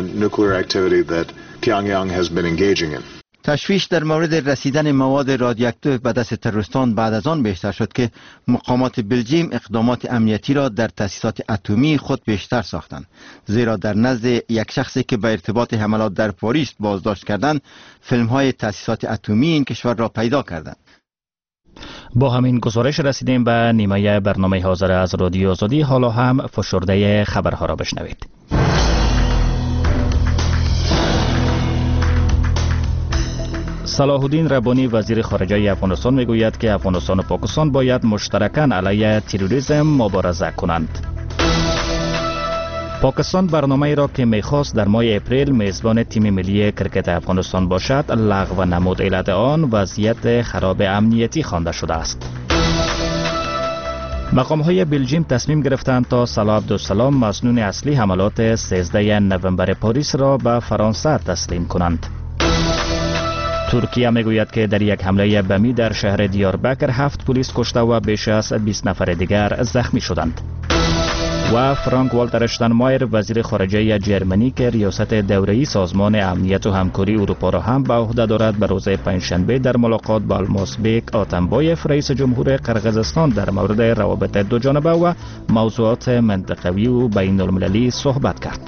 تشویش در مورد رسیدن مواد رادیواکتیو به دست تروریستان بعد از آن بیشتر شد که مقامات بلژیم اقدامات امنیتی را در تأسیسات اتمی خود بیشتر ساختند، زیرا در نزد یک شخصی که به ارتباط حملات در پاریس بازداشت کردند فیلم‌های تأسیسات اتمی این کشور را پیدا کردند. با همین گزارش رسیدیم به نیمه برنامه حاضر از رادیو آزادی. حالا هم فشرده خبرها را بشنوید. صلاح الدین ربانی وزیر خارجه افغانستان میگوید که افغانستان و پاکستان باید مشترکاً علیه تروریسم مبارزه کنند. پاکستان برنامه‌ای را که می‌خواست در ماه اپریل میزبان تیم ملی کرکت افغانستان باشد لغو نمود. علت آن وضعیت خراب امنیتی خوانده شده است. مقام‌های بلژیم تصمیم گرفتند تا صلاح عبدالسلام مظنون اصلی حملات 13 نوامبر پاریس را به فرانسه تسلیم کنند. ترکیه میگوید که در یک حمله بمی در شهر دیاربکر 7 پلیس کشته و بیش از 20 نفر دیگر زخمی شدند. و فرانک والتر اشتاینمایر وزیر خارجه جرمنی که ریاست دوره‌ای سازمان امنیت و همکاری اروپا را هم به عهده دارد به روز پنجشنبه در ملاقات با المازبک آتمبایف رئیس جمهور قرقیزستان در مورد روابط دو جانبه و موضوعات منطقوی و بین المللی صحبت کرد.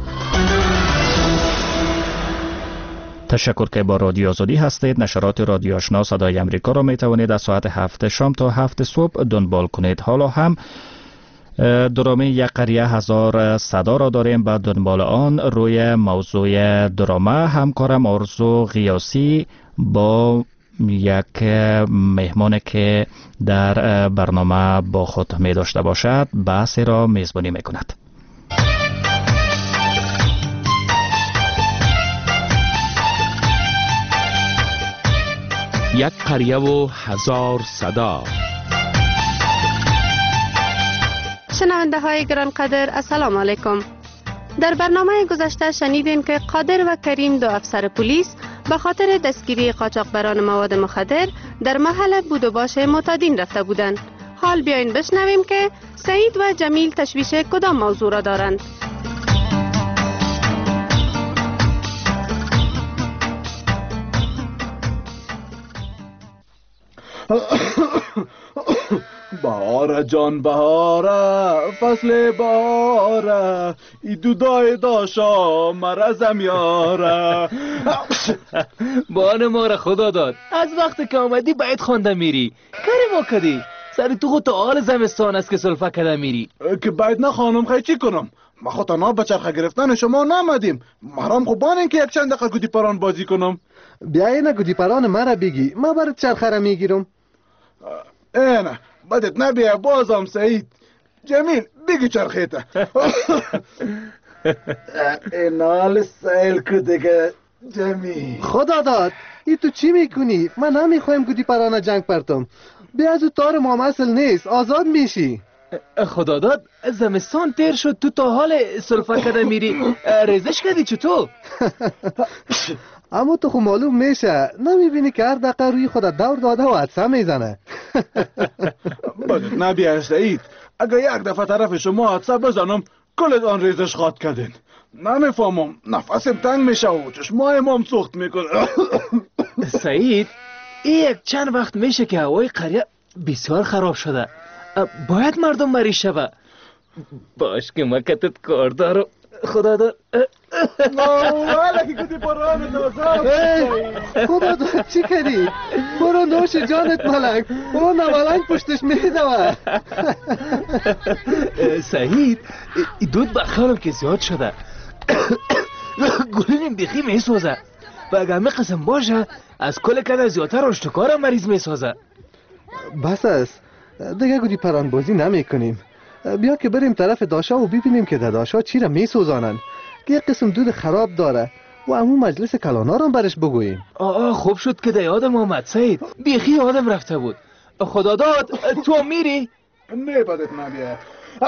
تشکر که با رادیو آزادی هستید. نشرات رادیو آشنا صدای امریکا را می توانید از ساعت 7 شام تا 7 صبح دنبال کنید. حالا هم درامه یک قریه هزار صدا را داریم. به دنبال آن روی موضوع درامه همکارم آرزو غیاسی با یک مهمان که در برنامه با خود می داشته باشد بحث را میزبانی می کند. یک قریه و هزار صدا. شنونده های گرانقدر السلام علیکم. در برنامه گذشته شنیدین که قادر و کریم دو افسر پلیس به خاطر دستگیری قاچاقبران مواد مخدر در محل بود و باش معتادین رفته بودند. حال بیاین بشنویم که سعید و جمیل تشویش کدام موضوع را دارند. بهاره جان بهاره فصل بهاره ای دودای داشا مرزم یاره. بان ما را خدا داد. از وقت که آمدی باید خونده میری. کاری ما کدی سری تو خود تا آل زمستان است که سلفه کده میری که باید نه خانم خیلی چی کنم. ما خود تنها به چرخه گرفتن شما نامدیم. محرم خوبانیم که یک چند دقیقه گودی پران بازی کنم. بیایی نه گودی پران مرا بگی ما برای چرخه را میگیرم. نه بدت نبیه بازم سعید. جمیل بگی چرخیته. اینال سیل که دیگه جمیل. خدا داد ای تو چی میکنی؟ من نمیخوایم گودی پرانه جنگ پرتم. بیا از تار ما اصل نیست، آزاد میشی. خدا داد زمستان تیر شد تو تا حال سلفه کده میری ریزش کردی چطور؟ اما تو خو معلوم میشه نمیبینی که هر دقیقه روی خودت دور داده و حدسه میزنه. نبی سعید اگه یک دفعه طرف شما حدسه بزنم کل آن ریزش خواد کردین. نمیفهمم نفسم تنگ میشه و چشمای مام سوخت میکنه. سعید یک چند وقت میشه که هوای قریه بسیار خراب شده، باید مردم مریض شوه. باش که مکتت کار دارم. خدا دار والا که گودی پرانه تازه. خدا دار چی کردی؟ برو نوش جانت ملک، اون ملک پشتش میدوه. سعید دود بخیالم که زیاد شده، گلیم بیخی میسوزه و اگر همه قسم باشه از کل کده زیادتر اشتکار مریض میسازه. بس است دیگه گودی پران بازی نمی کنیم. بیا که بریم طرف داشا و ببینیم که داشا چی را می سوزانن که یک قسم دود خراب داره و امون مجلس کلانا را برش بگوییم. خوب شد که یادم آمد سعید، بیخی یادم رفته بود. خدا داد تو میری؟ نه بدت نبیه.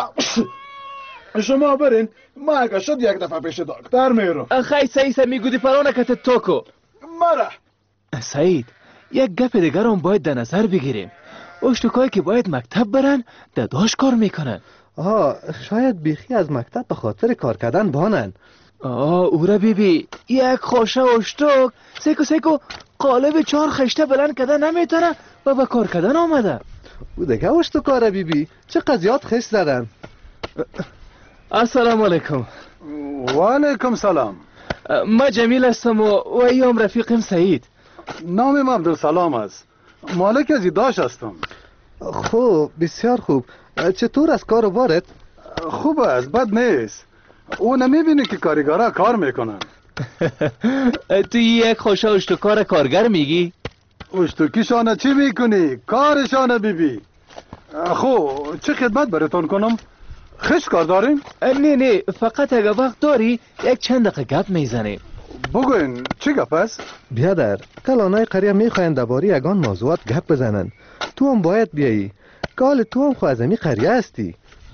شما برین، ما اگه شد یک دفعه پیش دکتر میرم. خیلی سعید میگودی پرانه کت توکو مرا. سعید یک گپ دیگر هم باید در نظر بگیریم. اشتکایی که باید مکتب برن داداش کار میکنن. شاید بیخی از مکتب به خاطر کار کردن بانن. او را بیبی یک خوشه اشتک سیکو قالب 4 خشته بلند کردن نمیتونه و به کار کردن آمده. او دیگه اشتکاره بیبی چه قضیات خشت زدن. السلام علیکم. و علیکم سلام. ما جمیل هستم و ایام رفیقم سعید. نامم عبدالسلام است. مالک از داش هستم. خوب بسیار خوب. چطور از کار وارد؟ خوب است بد نیست. او نمیبینی که کارگرها کار میکنن. تو یک خوشه اشتکار کارگر میگی؟ اشتکیشانه چی میکنی؟ کارشانه بیبی. خب چه خدمت براتون کنم؟ خش کار داریم؟ نه فقط اگه وقت داری یک چند دقیقه گپ میزنیم. بگوین چی گپ است؟ بیادر کلانای قریه میخواین درباره یگان موضوعات گپ بزنن. تو هم باید بیایی. کال تو هم خو از امی قریه هستی.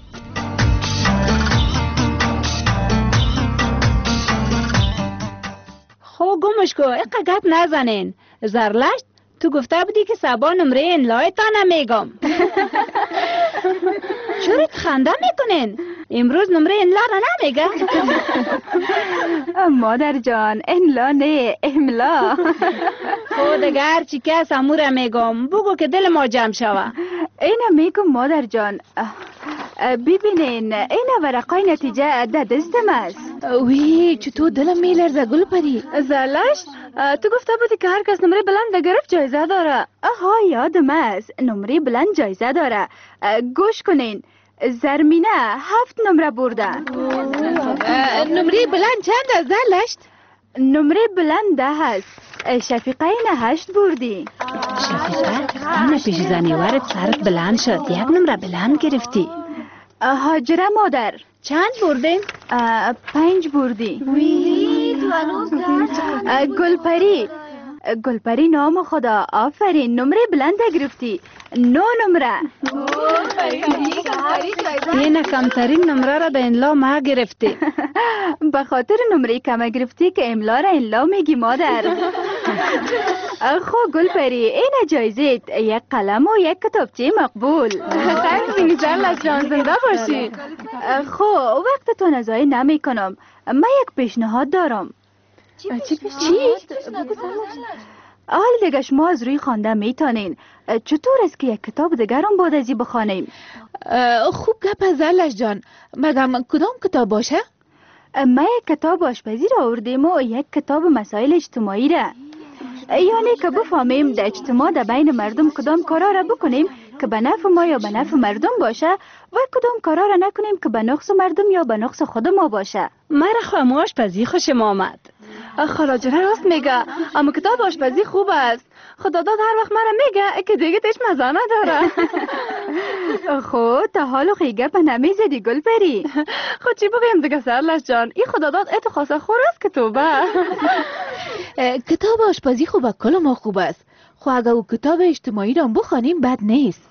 خب گمش کو اقا گپ نزنین. زرلشت تو گفته بودی که سبا نمره این لایتا نمیگم. چرا خنده میکنین؟ امروز نمره این لا را نمیگه. مادر جان این لا نه املا. خود اگر چی که سموره میگم بگو که دل ما جمع شوه. اینا میگم مادر جان. ببینین اینا ورقای نتیجه در دستم است. وی چطور دلم میلرزه گل پری. زلشت تو گفته بودی که هر کس نمره بلند گرفت جایزه داره. یادم است نمره بلند جایزه داره. گوش کنین زرمینه 7 نمره برده. نمره بلند چند است زلشت؟ نمره بلند 10 است. شفیقه اینه 8 بردی. شفیقه همه پیش زنیورت سرت بلند شد، یک نمره بلند گرفتی. هاجره مادر چند بردین؟ 5 بردی. وی تو هنوز گلپری نام خدا آفرین نمره بلند گرفتی. 9 نمره. این کمترین نمره را به املا ما گرفتی. به خاطر نمره کم گرفتی که املا را املا میگی مادر. خب گلپری این جایزه یک قلم و یک کتابچه مقبول. خیلی زلش جان زنده باشی. خب وقت تو نزایی نمی کنم. من یک پیشنهاد دارم. چی؟ حال دیگه شما از روی خوانده میتونین. چطور است که یک کتاب دیگرم بعد ازی بخوانیم؟ خوب گپ زلش جان. مگم کدام کتاب باشه؟ من یک کتاب آشپزی را آوردیم و یک کتاب مسائل اجتماعی را. یعنی که بفهمیم در اجتماع در بین مردم کدام کارا را بکنیم که به نفع ما یا به نفع مردم باشه و کدام کارا را نکنیم که به نقص مردم یا به نقص خود ما باشه. مرا خواهم آشپزی خوشم آمد. خاله جان راست میگه، اما کتاب آشپزی خوب است. خداداد هر وقت مرا میگه که دیگه تش مزه نداره. خود تا حال خیگه به نمیزدی گل پری. خود چی بگیم دیگه سرلش جان، این خداداد اتو خاصه خور است کتابه. کتاب آشپزی خوبه، کل ما خوب است. خو اگه او کتاب اجتماعی را بخوانیم بد نیست.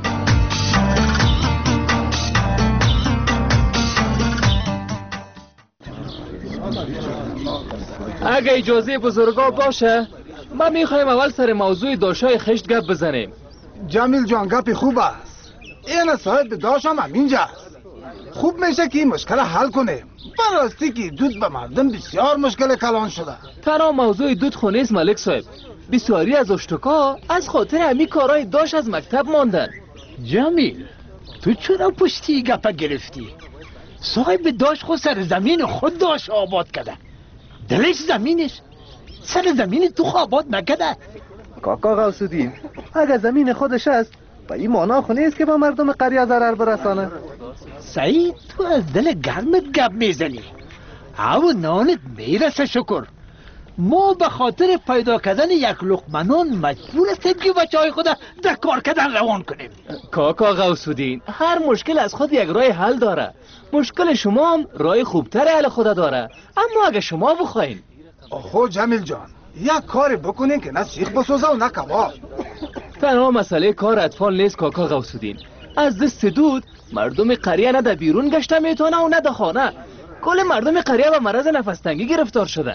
اگه اجازه بزرگا باشه ما میخوایم اول سر موضوع داشای خشت گپ بزنیم. جمیل جان گپ خوب است. این صاحب داشم همینجاست. خوب میشه که این مشکل حل کنیم. براستی که دود به مردم بسیار مشکل کلان شده. تنها موضوع دود خو نیست ملک صاحب، بسیاری از اشتکا از خاطر همین کارهای داش از مکتب ماندن. جمیل تو چرا پشتی گپا گرفتی؟ صاحب داش خود سر زمین خود داش آباد کرده، دلش زمینش، سر زمین تو آباد نکرده. کاکا غوث‌الدین اگه زمین خودش است با این معنا خو نیست که با مردم قریه ضرر برسانه. سعید تو از دل گرمت گپ میزنی، او نانت میرسه شکر. ما به خاطر پیدا کردن یک لقمه نان مجبور هستیم که بچه‌های خود در کار کردن روان کنیم. کاکا غوث‌الدین هر مشکل از خود یک راه حل داره. مشکل شما هم راه خوبتر حل خود داره، اما اگه شما بخواین. خود جمیل جان یک کاری بکنین که نه سیخ بسوزه و نه کباب. تنها مسئله کار اطفال نیست کاکا غوث‌الدین. از دست دود مردم قریه نه در بیرون گشته میتونه و نه در خانه. کل مردم قریه به مرض نفس‌تنگی گرفتار شدن.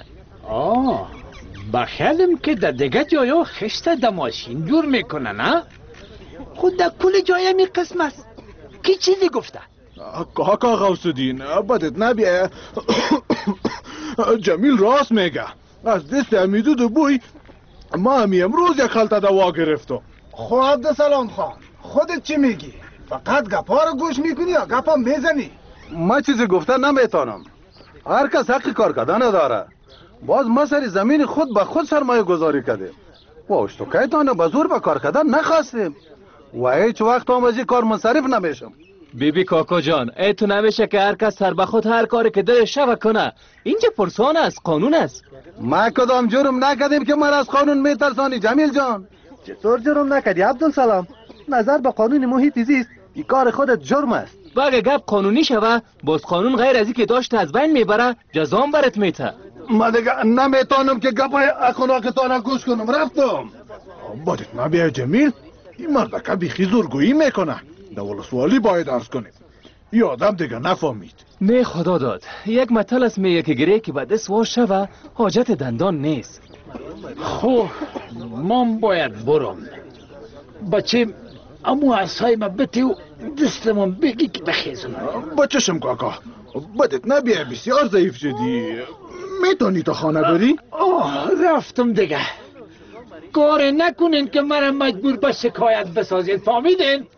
بخیالم که در دیگه جایا خشت در ماشین جور میکنه نه؟ خود در کل جای می قسم است. کی چیزی گفته؟ کاکا غوث‌الدین بدت نبیه. جمیل راست میگه. از دست امیدود و بوی ما همی امروز یک خلطه دوا گرفتم. خود سلام خان خودت چی میگی؟ فقط گپا رو گوش میکنی یا گپا میزنی؟ ما چیزی گفته نمیتونم. هر کس حق کار کردن نداره. باز ما سر زمین خود به خود سرمایه گذاری کردیم و اشتکایتان به زور به کار کردن نخواستیم و هیچ وقت هم از این کار منصرف نمیشم. بیبی کاکا جان ای تو نمیشه که هر کس سر به خود هر کاری که دلش شوه کنه. اینجا پرسان است، قانون است. ما کدام جرم نکردیم که ما از قانون میترسانی جمیل جان؟ چطور جرم نکردی عبدالسلام؟ نظر به قانون محیط زیست این کار خودت جرم است. و اگه گپ قانونی شوه باز قانون غیر از این که داشت از بین میبره جزام برات میته. ما دیگه نمیتونم که گپای اخلاقتان گوش کنم. رفتم. بدت نبیه جمیل این مرد که بیخی زورگویی میکنه. دول سوالی باید عرض کنیم. این آدم دیگه نفهمید. نه خدا داد یک متل است میگه که گره که بعد سوار شوه حاجت دندان نیست. خب من باید برم. بچه امو عصای ما بتی و دستمون بگی که بخیزم. بچشم کاکا بدت نبیه بسیار ضعیف شدی. میتونی تا خانه بری؟ رفتم دیگه. کار نکنین که من مجبور به شکایت بسازید، فهمیدین؟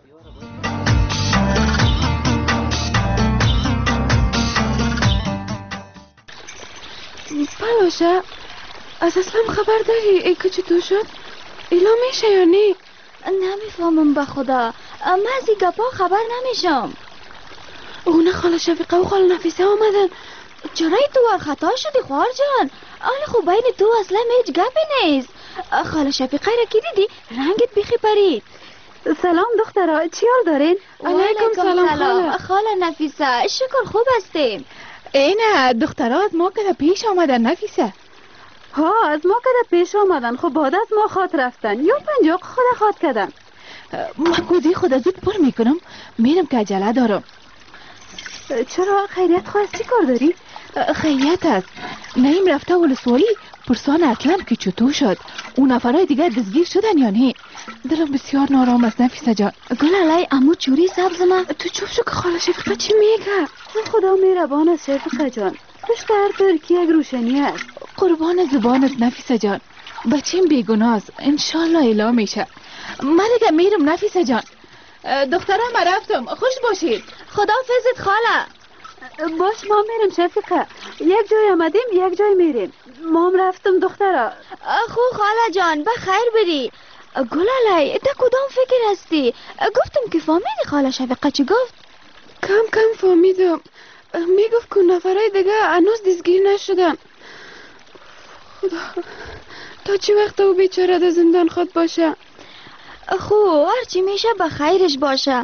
پلوشه از اسلام خبر داری ای که چطور شد؟ ایلا میشه یا نی؟ نمیفهمم به خدا. من از این گپا خبر نمیشم. اونه خاله شفیقه و خاله نفیسه آمدن. چرای تو خطا شدی خوار جان؟ آن خوب بین تو اصلا هیچ گپی نیست. خاله شفیقه را که دیدی رنگت بیخی پرید. سلام دخترها چی حال دارین؟ علیکم سلام خاله نفیسه شکر خوب هستیم. اینه دخترها از ما که پیش آمدن نفیسه. ها از ما که پیش آمدن خب بعد از ما خاط رفتن یا پنجاق خود خاط کردن. من گودی خود زود پر میکنم میرم که عجله دارم. چرا خیریت خواستی کار داری؟ خیریت است. نیم رفته ول سوالی پرسان اسلم که چطور شد اون نفرای دیگر دستگیر شدن یا نه؟ دلم بسیار نارام است نفیسه جان. گل علی عمو چوری سبز ما تو چوب شو که خاله شفیقه چی میگه؟ خدا مهربان است شفیقه جان. پشت هر ترکی یک روشنی است. قربان زبانت نفیسه جان. بچیم بیگناه است انشالله اعلام میشه. من دیگه میرم نفیسه جان. دخترم رفتم خوش باشید. خداحافظت خاله. باش ما میرم شفیقه. یک جای آمدیم یک جای میریم. ما رفتم دخترا. خو خاله جان بخیر بری. گل علی تا کدام فکر هستی؟ گفتم که فهمیدی خاله شفیقه چی گفت؟ کم فهمیدم. میگفت که نفرای دیگه هنوز دستگیر نشدن. خدا تا چه وقت او بیچاره در زندان خود باشه؟ خو هرچی میشه به خیرش باشه.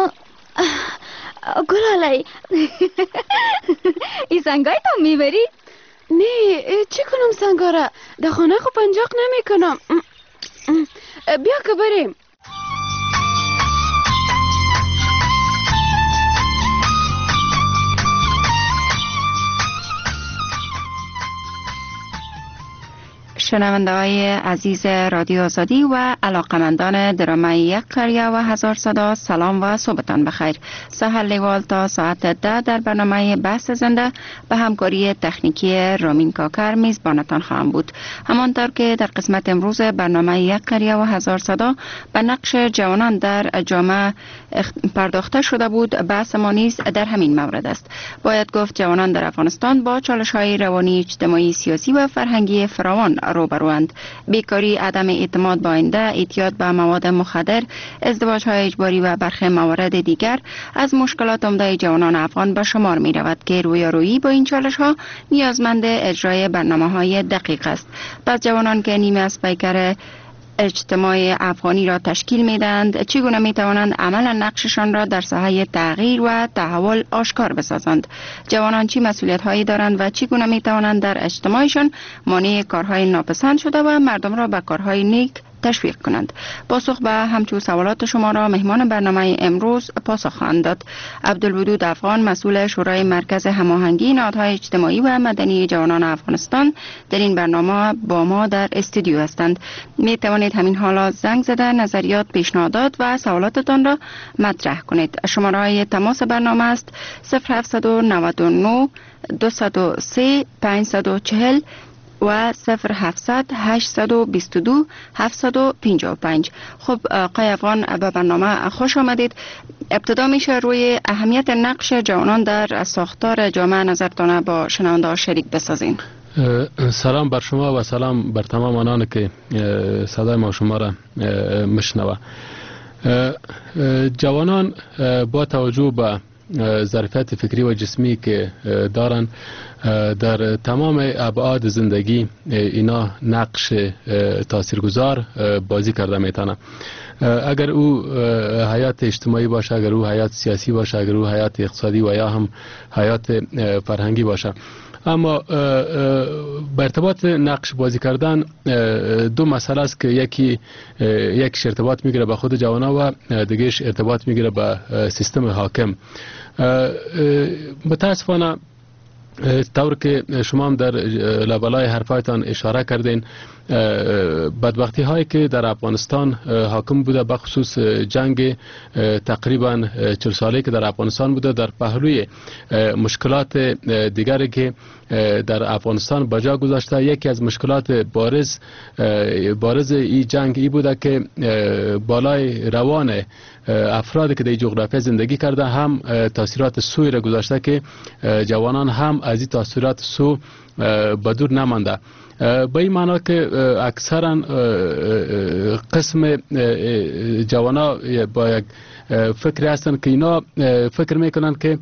گلالی این سنگای تا میبری؟ نه چی کنم سنگاره؟ در خانه خو پنجاق نمی کنم. بیا که بریم. شنونده های عزیز رادیو آزادی و علاقمندان درامای یک قریه و هزار صدا، سلام و صبحتان بخیر. سحر لیوال تا ساعت 10 در برنامه بحث زنده به همکاری تکنیکی رامین کاکر میزبانتان خواهم بود. همانطور که در قسمت امروز برنامه یک قریه و هزار صدا به نقش جوانان در جامعه پرداخته شده بود، بحث ما نیز در همین مورد است. باید گفت جوانان در افغانستان با چالش های روانی، اجتماعی، سیاسی و فرهنگی فراوان روبروند. بیکاری، عدم اعتماد به آینده، اعتیاد به مواد مخدر، ازدواج‌های اجباری و برخی موارد دیگر از مشکلات عمده جوانان افغان به شمار می رود که رویارویی با این چالش‌ها نیازمند اجرای برنامه‌های دقیق است. پس جوانان که نیمه از پیکر اجتماع افغانی را تشکیل میدهند، چگونه می توانند عملا نقششان را در ساحه تغییر و تحول آشکار بسازند؟ جوانان چه مسئولیت هایی دارند و چگونه می توانند در اجتماعشان مانع کارهای ناپسند شده و مردم را به کارهای نیک تشویق کنند؟ پاسخ به همچون سوالات شما را مهمان برنامه امروز پاسخ خواهند داد. عبدالودود افغان، مسئول شورای مرکز هماهنگی نهادهای اجتماعی و مدنی جوانان افغانستان، در این برنامه با ما در استودیو هستند. می توانید همین حالا زنگ زده نظریات، پیشنهادات و سوالاتتان را مطرح کنید. شماره تماس برنامه است 0799 203 540 و 0700 822 755. خب آقای افغان، به برنامه خوش آمدید. ابتدا میشه روی اهمیت نقش جوانان در ساختار جامعه نظرتان با شنونده ها شریک بسازین. سلام بر شما و سلام بر تمام آنان که صدای ما شما را مشنوه. جوانان با توجه به ظرفیت فکری و جسمی که دارن در تمام ابعاد زندگی اینا نقش تاثیرگذار بازی کرده میتونه. اگر او حیات اجتماعی باشه، اگر او حیات سیاسی باشه، اگر او حیات اقتصادی و یا هم حیات فرهنگی باشه. اما به ارتباط نقش بازی کردن دو مسئله است که یکیش ارتباط میگیره به خود جوانا و دیگهش ارتباط میگیره به سیستم حاکم. متاسفانه طور که شما هم در لابلای حرفایتان اشاره کردین، بدبختی هایی که در افغانستان حاکم بوده، بخصوص جنگ تقریبا 40 ساله که در افغانستان بوده، در پهلوی مشکلات دیگری که در افغانستان بجا گذاشته، یکی از مشکلات بارز این جنگ ای بوده که بالای روان افرادی که در جغرافیا زندگی کرده هم تاثیرات سوی را گذاشته که جوانان هم از این تاثیرات سو به دور نمانده. به این معنا که اکثرا قسم جوانا با یک فکر هستند که اینا فکر میکنن که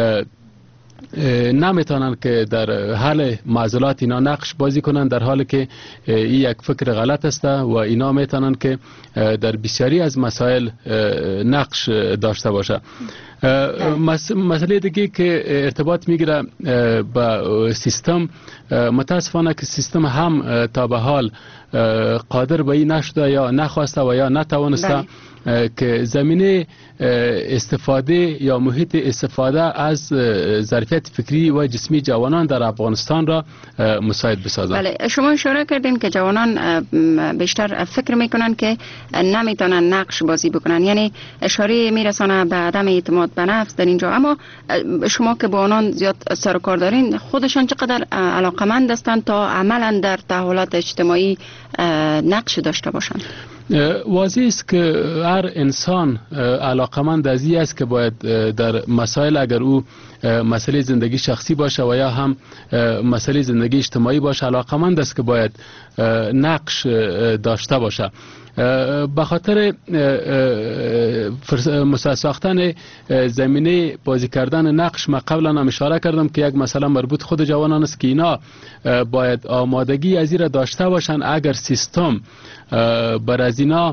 نمیتونن که در حال معضلات اینا نقش بازی کنن، در حالی که این یک فکر غلط است و اینا میتونن که در بسیاری از مسائل نقش داشته باشه. مسئله دیگه که ارتباط میگیره با سیستم، متاسفانه که سیستم هم تا به حال قادر به این نشده یا نخواسته و یا نتوانسته که زمینه استفاده یا محیط استفاده از ظرفیت فکری و جسمی جوانان در افغانستان را مساعد بسازد. بله، شما اشاره کردین که جوانان بیشتر فکر میکنن که نمیتونن نقش بازی بکنن، یعنی اشاره میرسانه به عدم اعتماد به نفس در اینجا. اما شما که با آنان زیاد سر و کار دارین، خودشان چقدر علاقمند هستند تا عملا در تحولات اجتماعی نقش داشته باشند؟ واضح است که هر انسان علاقمند از این است که باید در مسائل، اگر او مسئله زندگی شخصی باشه و یا هم مسئله زندگی اجتماعی باشه، علاقمند است که باید نقش داشته باشه. به خاطر ساختن زمینه بازی کردن نقش ما قبلا هم اشاره کردم که یک مسئله مربوط خود جوانان است که اینا باید آمادگی از این را داشته باشند. اگر سیستم بر از اینا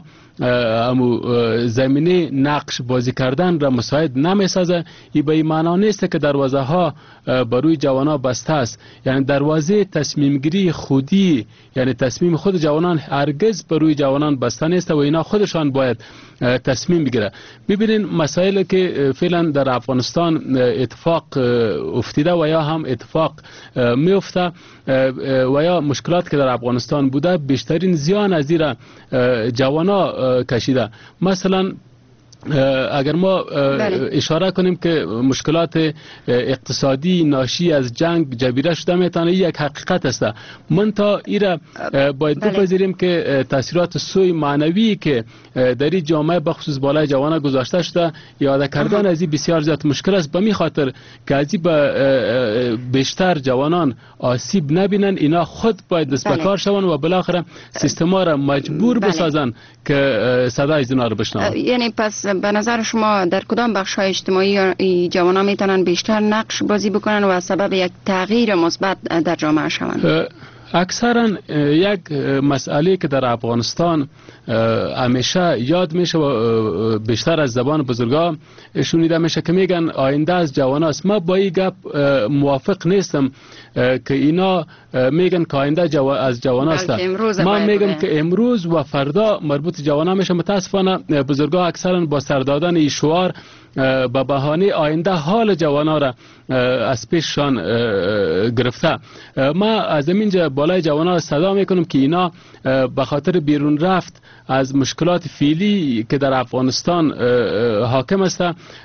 زمینه نقش بازی کردن را مساعد نمیسازه، این به این معنا نیست که دروازه ها بروی جوانان بسته است. یعنی دروازه تصمیم گیری خودی، یعنی تصمیم خود جوانان هرگز بروی جوانان بسته نیست و اینا خودشان باید تصمیم بگیره. ببینین مسائلی که فعلا در افغانستان اتفاق افتیده و یا هم اتفاق می افته و یا مشکلات که در افغانستان بوده، بیشترین زیان از این جوانا کشیده. مثلا اگر ما اشاره کنیم که مشکلات اقتصادی ناشی از جنگ جبیره شده میتونه یک حقیقت است. من تا ایره باید بپذیریم که تاثیرات سوی معنوی که در این جامعه بخصوص بالای جوانان گذاشته شده یاد کردن از این بسیار زیاد مشکل است. به می خاطر که از این بیشتر جوانان آسیب نبینن، اینا خود باید دست به کار شون و بالاخره سیستما را مجبور بسازن که صدای اینا رو بشنوند. یعنی پس به نظر شما در کدام بخش‌های اجتماعی جوانان میتونن بیشتر نقش بازی بکنن و سبب یک تغییر مثبت در جامعه شوند؟ اکثرا یک مسئله که در افغانستان همیشه یاد میشه و بیشتر از زبان بزرگا شنیده میشه که میگن آینده از جوان است. ما با این گپ موافق نیستم که اینا میگن که آینده از جوان است. ما میگم که امروز و فردا مربوط جوان میشه. متاسفانه بزرگا اکثرا با سر دادن این شعار به بهانه آینده حال جوانان را از پیششان گرفته. ما از اینجا بالای جوانان صدا میکنم که اینا به خاطر بیرون رفت از مشکلات فعلی که در افغانستان حاکم است،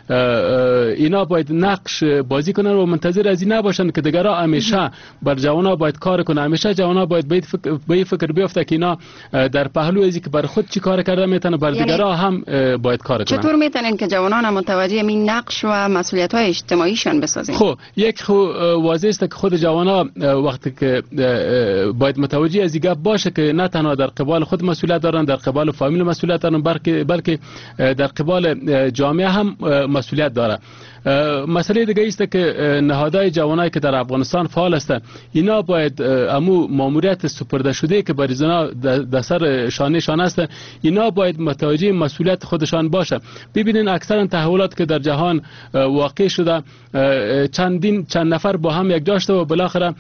اینا باید نقش بازی کنن و منتظر از این نباشن که دیگرها همیشه بر جوانا باید کار کنن. همیشه جوانا باید به این فکر بیفته که اینا در پهلو ازی که بر خود چی کار کرده میتونه بر دیگرها هم باید کار کنن. چطور میتونن که جوانان متوجه این نقش و مسئولیت های اجتماعیشان بسازن؟ خب یک واضح است که خود جوانا وقتی که باید متوجه از این گپ باشه که نه تنها در قبال خود مسئولیت دارن، در قبال فامیل مسئولیت دارن، بلکه در قبال جامعه هم مسئولیت داره. مسئله دیگه است که نهادهای جوانایی که در افغانستان فعال هستند اینا باید امو ماموریت سپرده شده که بر اینا در سر شانهشان است، اینا باید متوجه مسئولیت خودشان باشه. ببینین اکثرا تحولات که در جهان واقع شده چند نفر با هم یک جا شده و بالاخره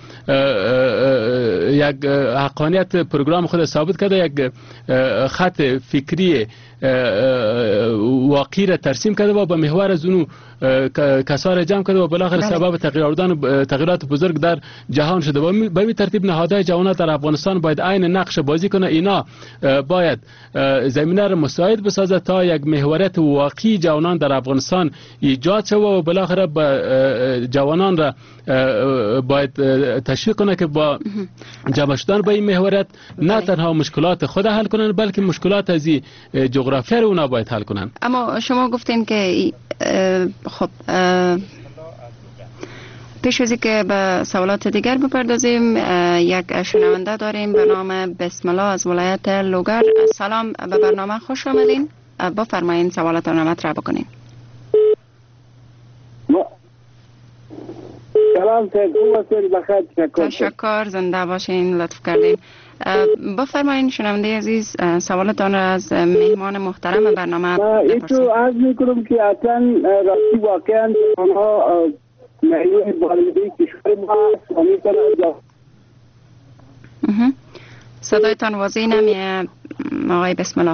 یک حقانیت پروگرام خود ثابت کرده، یک خط فکری واقعی را ترسیم کرده و به محور از اونو کسا را جمع کرده و بالاخره سبب تغییرات بزرگ در جهان شده. و به این ترتیب نهادهای جوانان در افغانستان باید عین نقش بازی کنه. اینا باید زمینه را مساعد بسازه تا یک محوریت واقعی جوانان در افغانستان ایجاد شود و بالاخره جوانان را باید تشویق کنه که با جمع شدن به این محوریت نه تنها مشکلات خود حل کنن بلکه مشکلات از جغرافیا رو اونا باید حل کنن. اما شما گفتین که خب پیش از که به سوالات دیگر بپردازیم یک شنونده داریم به نام بسم الله از ولایت لوگر. سلام، به برنامه خوش آمدین. بفرمایین سوالاتون رو مطرح بکنین. سلام تشکر، زنده باشین، لطف کردین. بفرمایین شنونده عزیز سوالتان را از مهمان محترم برنامه بپرسید. ایتو عرض میکنم که اصلا راستی واقعا آنها معیوه بالدهی کشور ما اسلامی کنند. صدایتان واضح نمیه آقای بسم الله.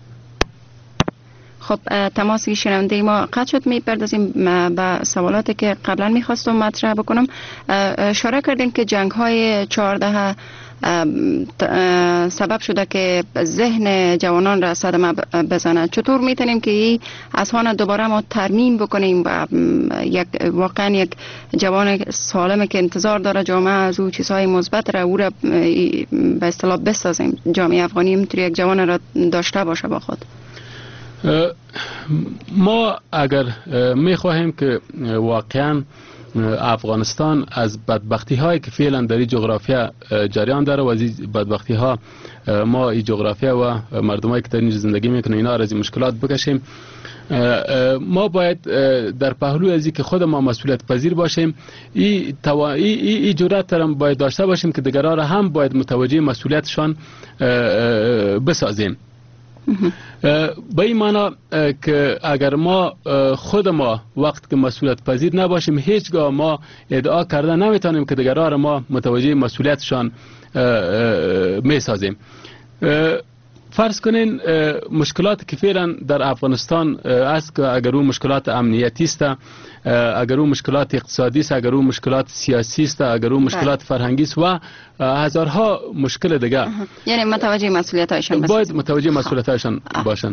خب تماسی شنونده ما قطع شد. میپردازیم به سوالاتی که قبلا میخواستم مطرح بکنم. اشاره کردین که جنگ های 14 سبب شده که ذهن جوانان را صدمه بزنه. چطور میتونیم که این اذهان دوباره ما ترمیم بکنیم و واقعا یک جوان سالمه که انتظار داره جامعه از او چیزهای مثبت را او را به اصطلاح بسازیم، جامعه افغانی اینطور یک جوان را داشته باشه با خود؟ ما اگر میخواهیم که واقعا افغانستان از بدبختی هایی که فعلا در این جغرافیا جریان داره و از این بدبختی ها ما این جغرافیا و مردمایی که در اینجا زندگی میکنن اینا را از این مشکلات بکشیم. ما باید در پهلو از این که خود ما مسئولیت پذیر باشیم این جرأت را باید داشته باشیم که دیگران را هم باید متوجه مسئولیتشان بسازیم. به این معنا که اگر ما خود ما وقت که مسئولیت پذیر نباشیم هیچگاه ما ادعا کرده نمیتونیم که دیگران را ما متوجه مسئولیتشان میسازیم. فرض کنین مشکلات که فعلا در افغانستان است که اگر اون مشکلات امنیتی است، اگر اون مشکلات اقتصادی است، اگر اون مشکلات سیاسی است، اگر اون مشکلات فرهنگی است و هزارها مشکل دیگه، یعنی متوجه مسئولیت‌هایشان باید متوجه مسئولیت‌هایشان باشن.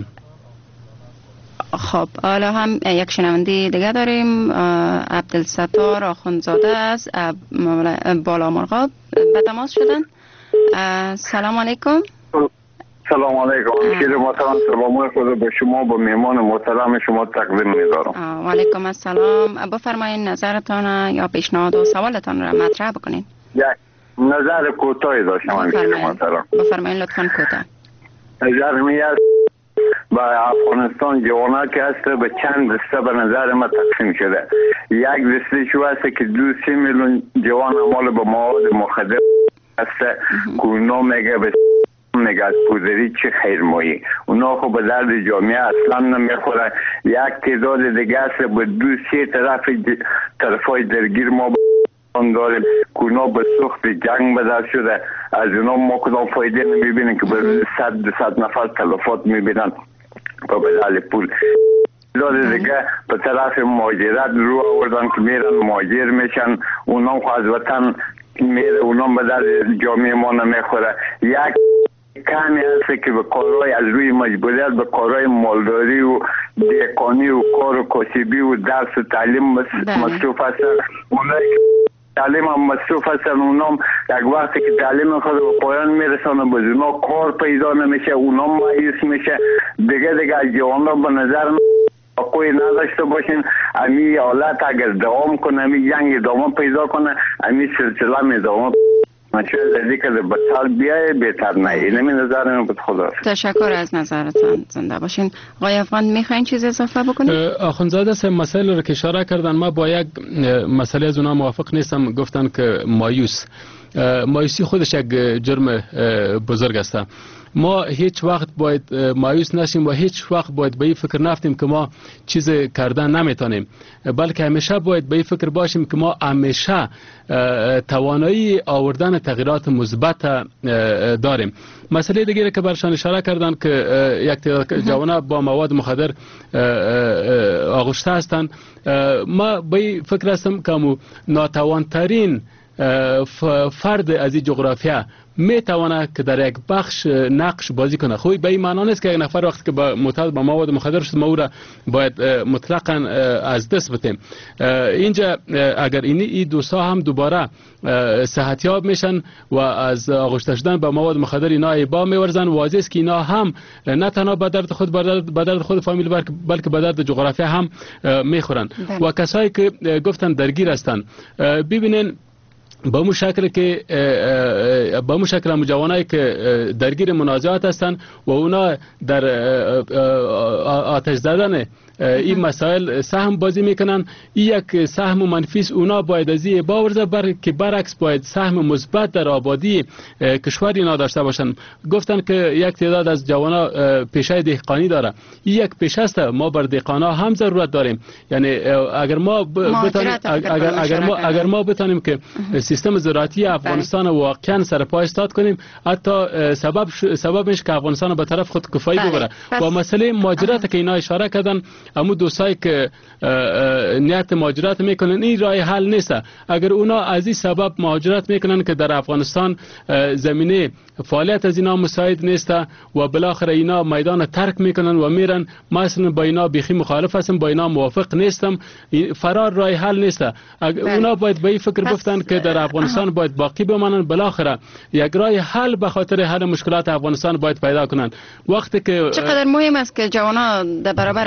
خب حالا هم یک شنونده دیگه داریم، عبدالستار آخوندزاده است بالا مرغاب به تماس شدن. سلام علیکم. سلام علیکم. شیر محترم سلام خود به شما به میهمان محترم شما تقدیم می‌دارم. و علیکم السلام. بفرمایید نظرتان یا پیشنهاد و سوالتان را مطرح بکنین. یک نظر کوتاهی داشتم شیر محترم. بفرمایید لطفاً کوتاه. نظر می است با افغانستان جوانا که است به چند دسته به نظر ما تقسیم شده. یک دسته شو است که 2-3 میلیون جوان مال به مواد مخدر است که اونا میگه به نگاه پودری چه خیر مایی اونا خب به درد جامعه اصلا نمیخوره. یک تعداد دیگه است به 2-3 طرفای درگیر ما داریم که اونا به سخت جنگ بدر شده. از اونا ما کدام فایده نمیبینیم که به 100-200 نفر تلفات میبینن و به دل پول. تعداد دیگه به طرف مهاجرت رو آوردن که میرن مهاجر میشن، اونا از وطن میره، اونا به درد جامعه ما نمیخوره. یک کمی هست که به کارهای از روی مجبوریت به کارهای مالداری و دهقانی و کار و کاسبی و درس و تعلیم مصروف هستن. اونایی تعلیم هم مصروف هستن اونام یک وقتی که تعلیم خود به پایان میرسانه به اونا کار پیدا نمیشه، اونام مایوس میشه. دیگه از جوانان به نظر کوئی نداشته باشین. امی حالت اگر دوام کنه، امی جنگ ادامه پیدا کنه، امی سلسله می دوام شاید که بطال بیایه بهتر نه. اینمی نظر من بود. خدا تشکر از نظرتان. زنده باشین. آقای افغان میخواین چیز اضافه بکنید؟ آخوندزاده سه مسائل رو که اشاره کردن ما با یک مسئله از اونا موافق نیستم. گفتن که مایوسی خودش یک جرم بزرگ است. ما هیچ وقت باید مایوس نشیم و هیچ وقت باید به این فکر نفتیم که ما چیز کردن نمیتونیم، بلکه همیشه باید به این فکر باشیم که ما همیشه توانایی آوردن تغییرات مثبت داریم. مسئله دیگری که برشان اشاره کردن که یک تعداد جوانان با مواد مخدر آغشته هستند، ما به این فکر هستم که ناتوانترین فرد از این جغرافیا می تواند که در یک بخش نقش بازی کنه. خوی به این معنا نیست که یک نفر وقتی که معتاد به مواد مخدر شد ما او را باید مطلقاً از دست بدیم. اینجا اگر این دوستا هم دوباره صحتیاب میشن و از آغشته شدن به مواد مخدر اینا ایبا میورزن، واضح است که اینا هم نه تنها به درد خود فامیل بلکه به درد جغرافیا هم میخورن. و کسایی که گفتن درگیر هستن، ببینین با مو شکل جوانایی که درگیر منازعات هستند و اونا در آتش زدن این مسائل سهم بازی میکنن، این یک سهم منفی است. اونا باید از این باورزه که برعکس باید سهم مثبت در آبادی کشور اینا داشته باشن. گفتن که یک تعداد از جوانا پیشه دهقانی داره، این یک پیشه است. ما بر دهقانا هم ضرورت داریم. یعنی اگر ما بتانیم که سیستم زراعتی افغانستان واقعا سر پای استاد کنیم، حتی سبب میشه که افغانستان به طرف خود کفایی ببره. و مسئله مهاجرت که اینا اشاره کردن، امو دوستایی که نیت مهاجرت میکنن، این راه حل نیست. اگر اونا از این سبب مهاجرت میکنن که در افغانستان زمینه فعالیت از اینا مساعد نیست و بالاخره اینا میدان ترک میکنن و میرن، ما اصلا با اینا بیخی مخالف هستم، با اینا موافق نیستم. فرار راه حل نیست. اونا باید به این فکر گفتن که در افغانستان باید باقی بمانن، بالاخره یک راه حل به خاطر حل مشکلات افغانستان باید پیدا کنن. وقتی که چقدر مهم است که جوانا در برابر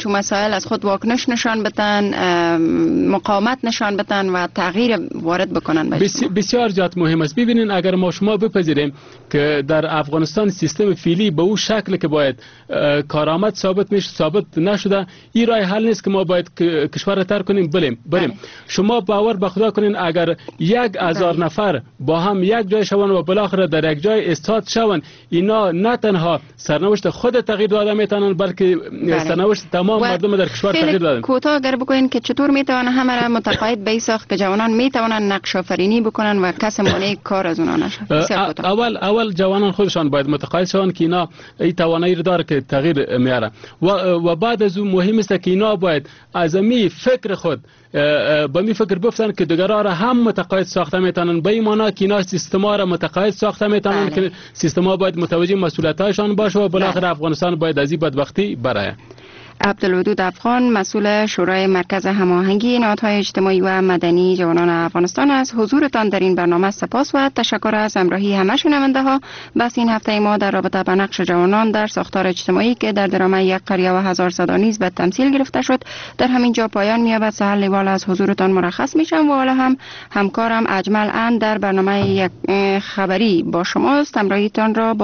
چون مسائل از خود واکنش نشان بدن، مقاومت نشان بدن و تغییر وارد بکنن. بسیار جات مهم است. ببینین اگر ما شما بپذیریم که در افغانستان سیستم فعلی به اون شکل که باید کارآمد ثابت نشده، این راه حل نیست که ما باید کشور را ترک کنیم بریم. شما باور به خدا کنین اگر 1000 نفر با هم یک جای شوند و بالاخره در یک جای استاد شوند، اینا نه تنها سرنوشت خود تغییر داده میتونن بلکه سرنوشت تمام مردم در کشور تغییر دادن. کوتاه اگر بگوین که چطور میتونه همه را متقاعد به ساخت که جوانان میتونن نقش آفرینی بکنن و کس مانع کار از اونها نشه. اول جوانان خودشان باید متقاعد شوند که اینا این توانایی داره که تغییر میاره و بعد از اون مهم است که اینا باید از می فکر خود با می فکر بفتن که دیگرها را هم متقاعد ساخته میتونن، به این معنا که اینا سیستما را متقاعد ساخته میتونن که سیستما باید متوجه مسئولیت‌هایشان باشه و بالاخره افغانستان باید از این بدبختی برآید. عبدالودود افغان، مسئول شورای مرکز هماهنگی نهادهای اجتماعی و مدنی جوانان افغانستان، از حضورتان در این برنامه سپاس و تشکر از همراهی همه شنونده ها. بس این هفته ما در رابطه با نقش جوانان در ساختار اجتماعی که در درامه یک قریه و هزار صدا نیز به تمثیل گرفته شد در همین جا پایان می‌یابد. سهر لیوال از حضورتان مرخص میشم و حالا هم همکارم اجمل ان در برنامه یک خبری با شماست. همراهیتان را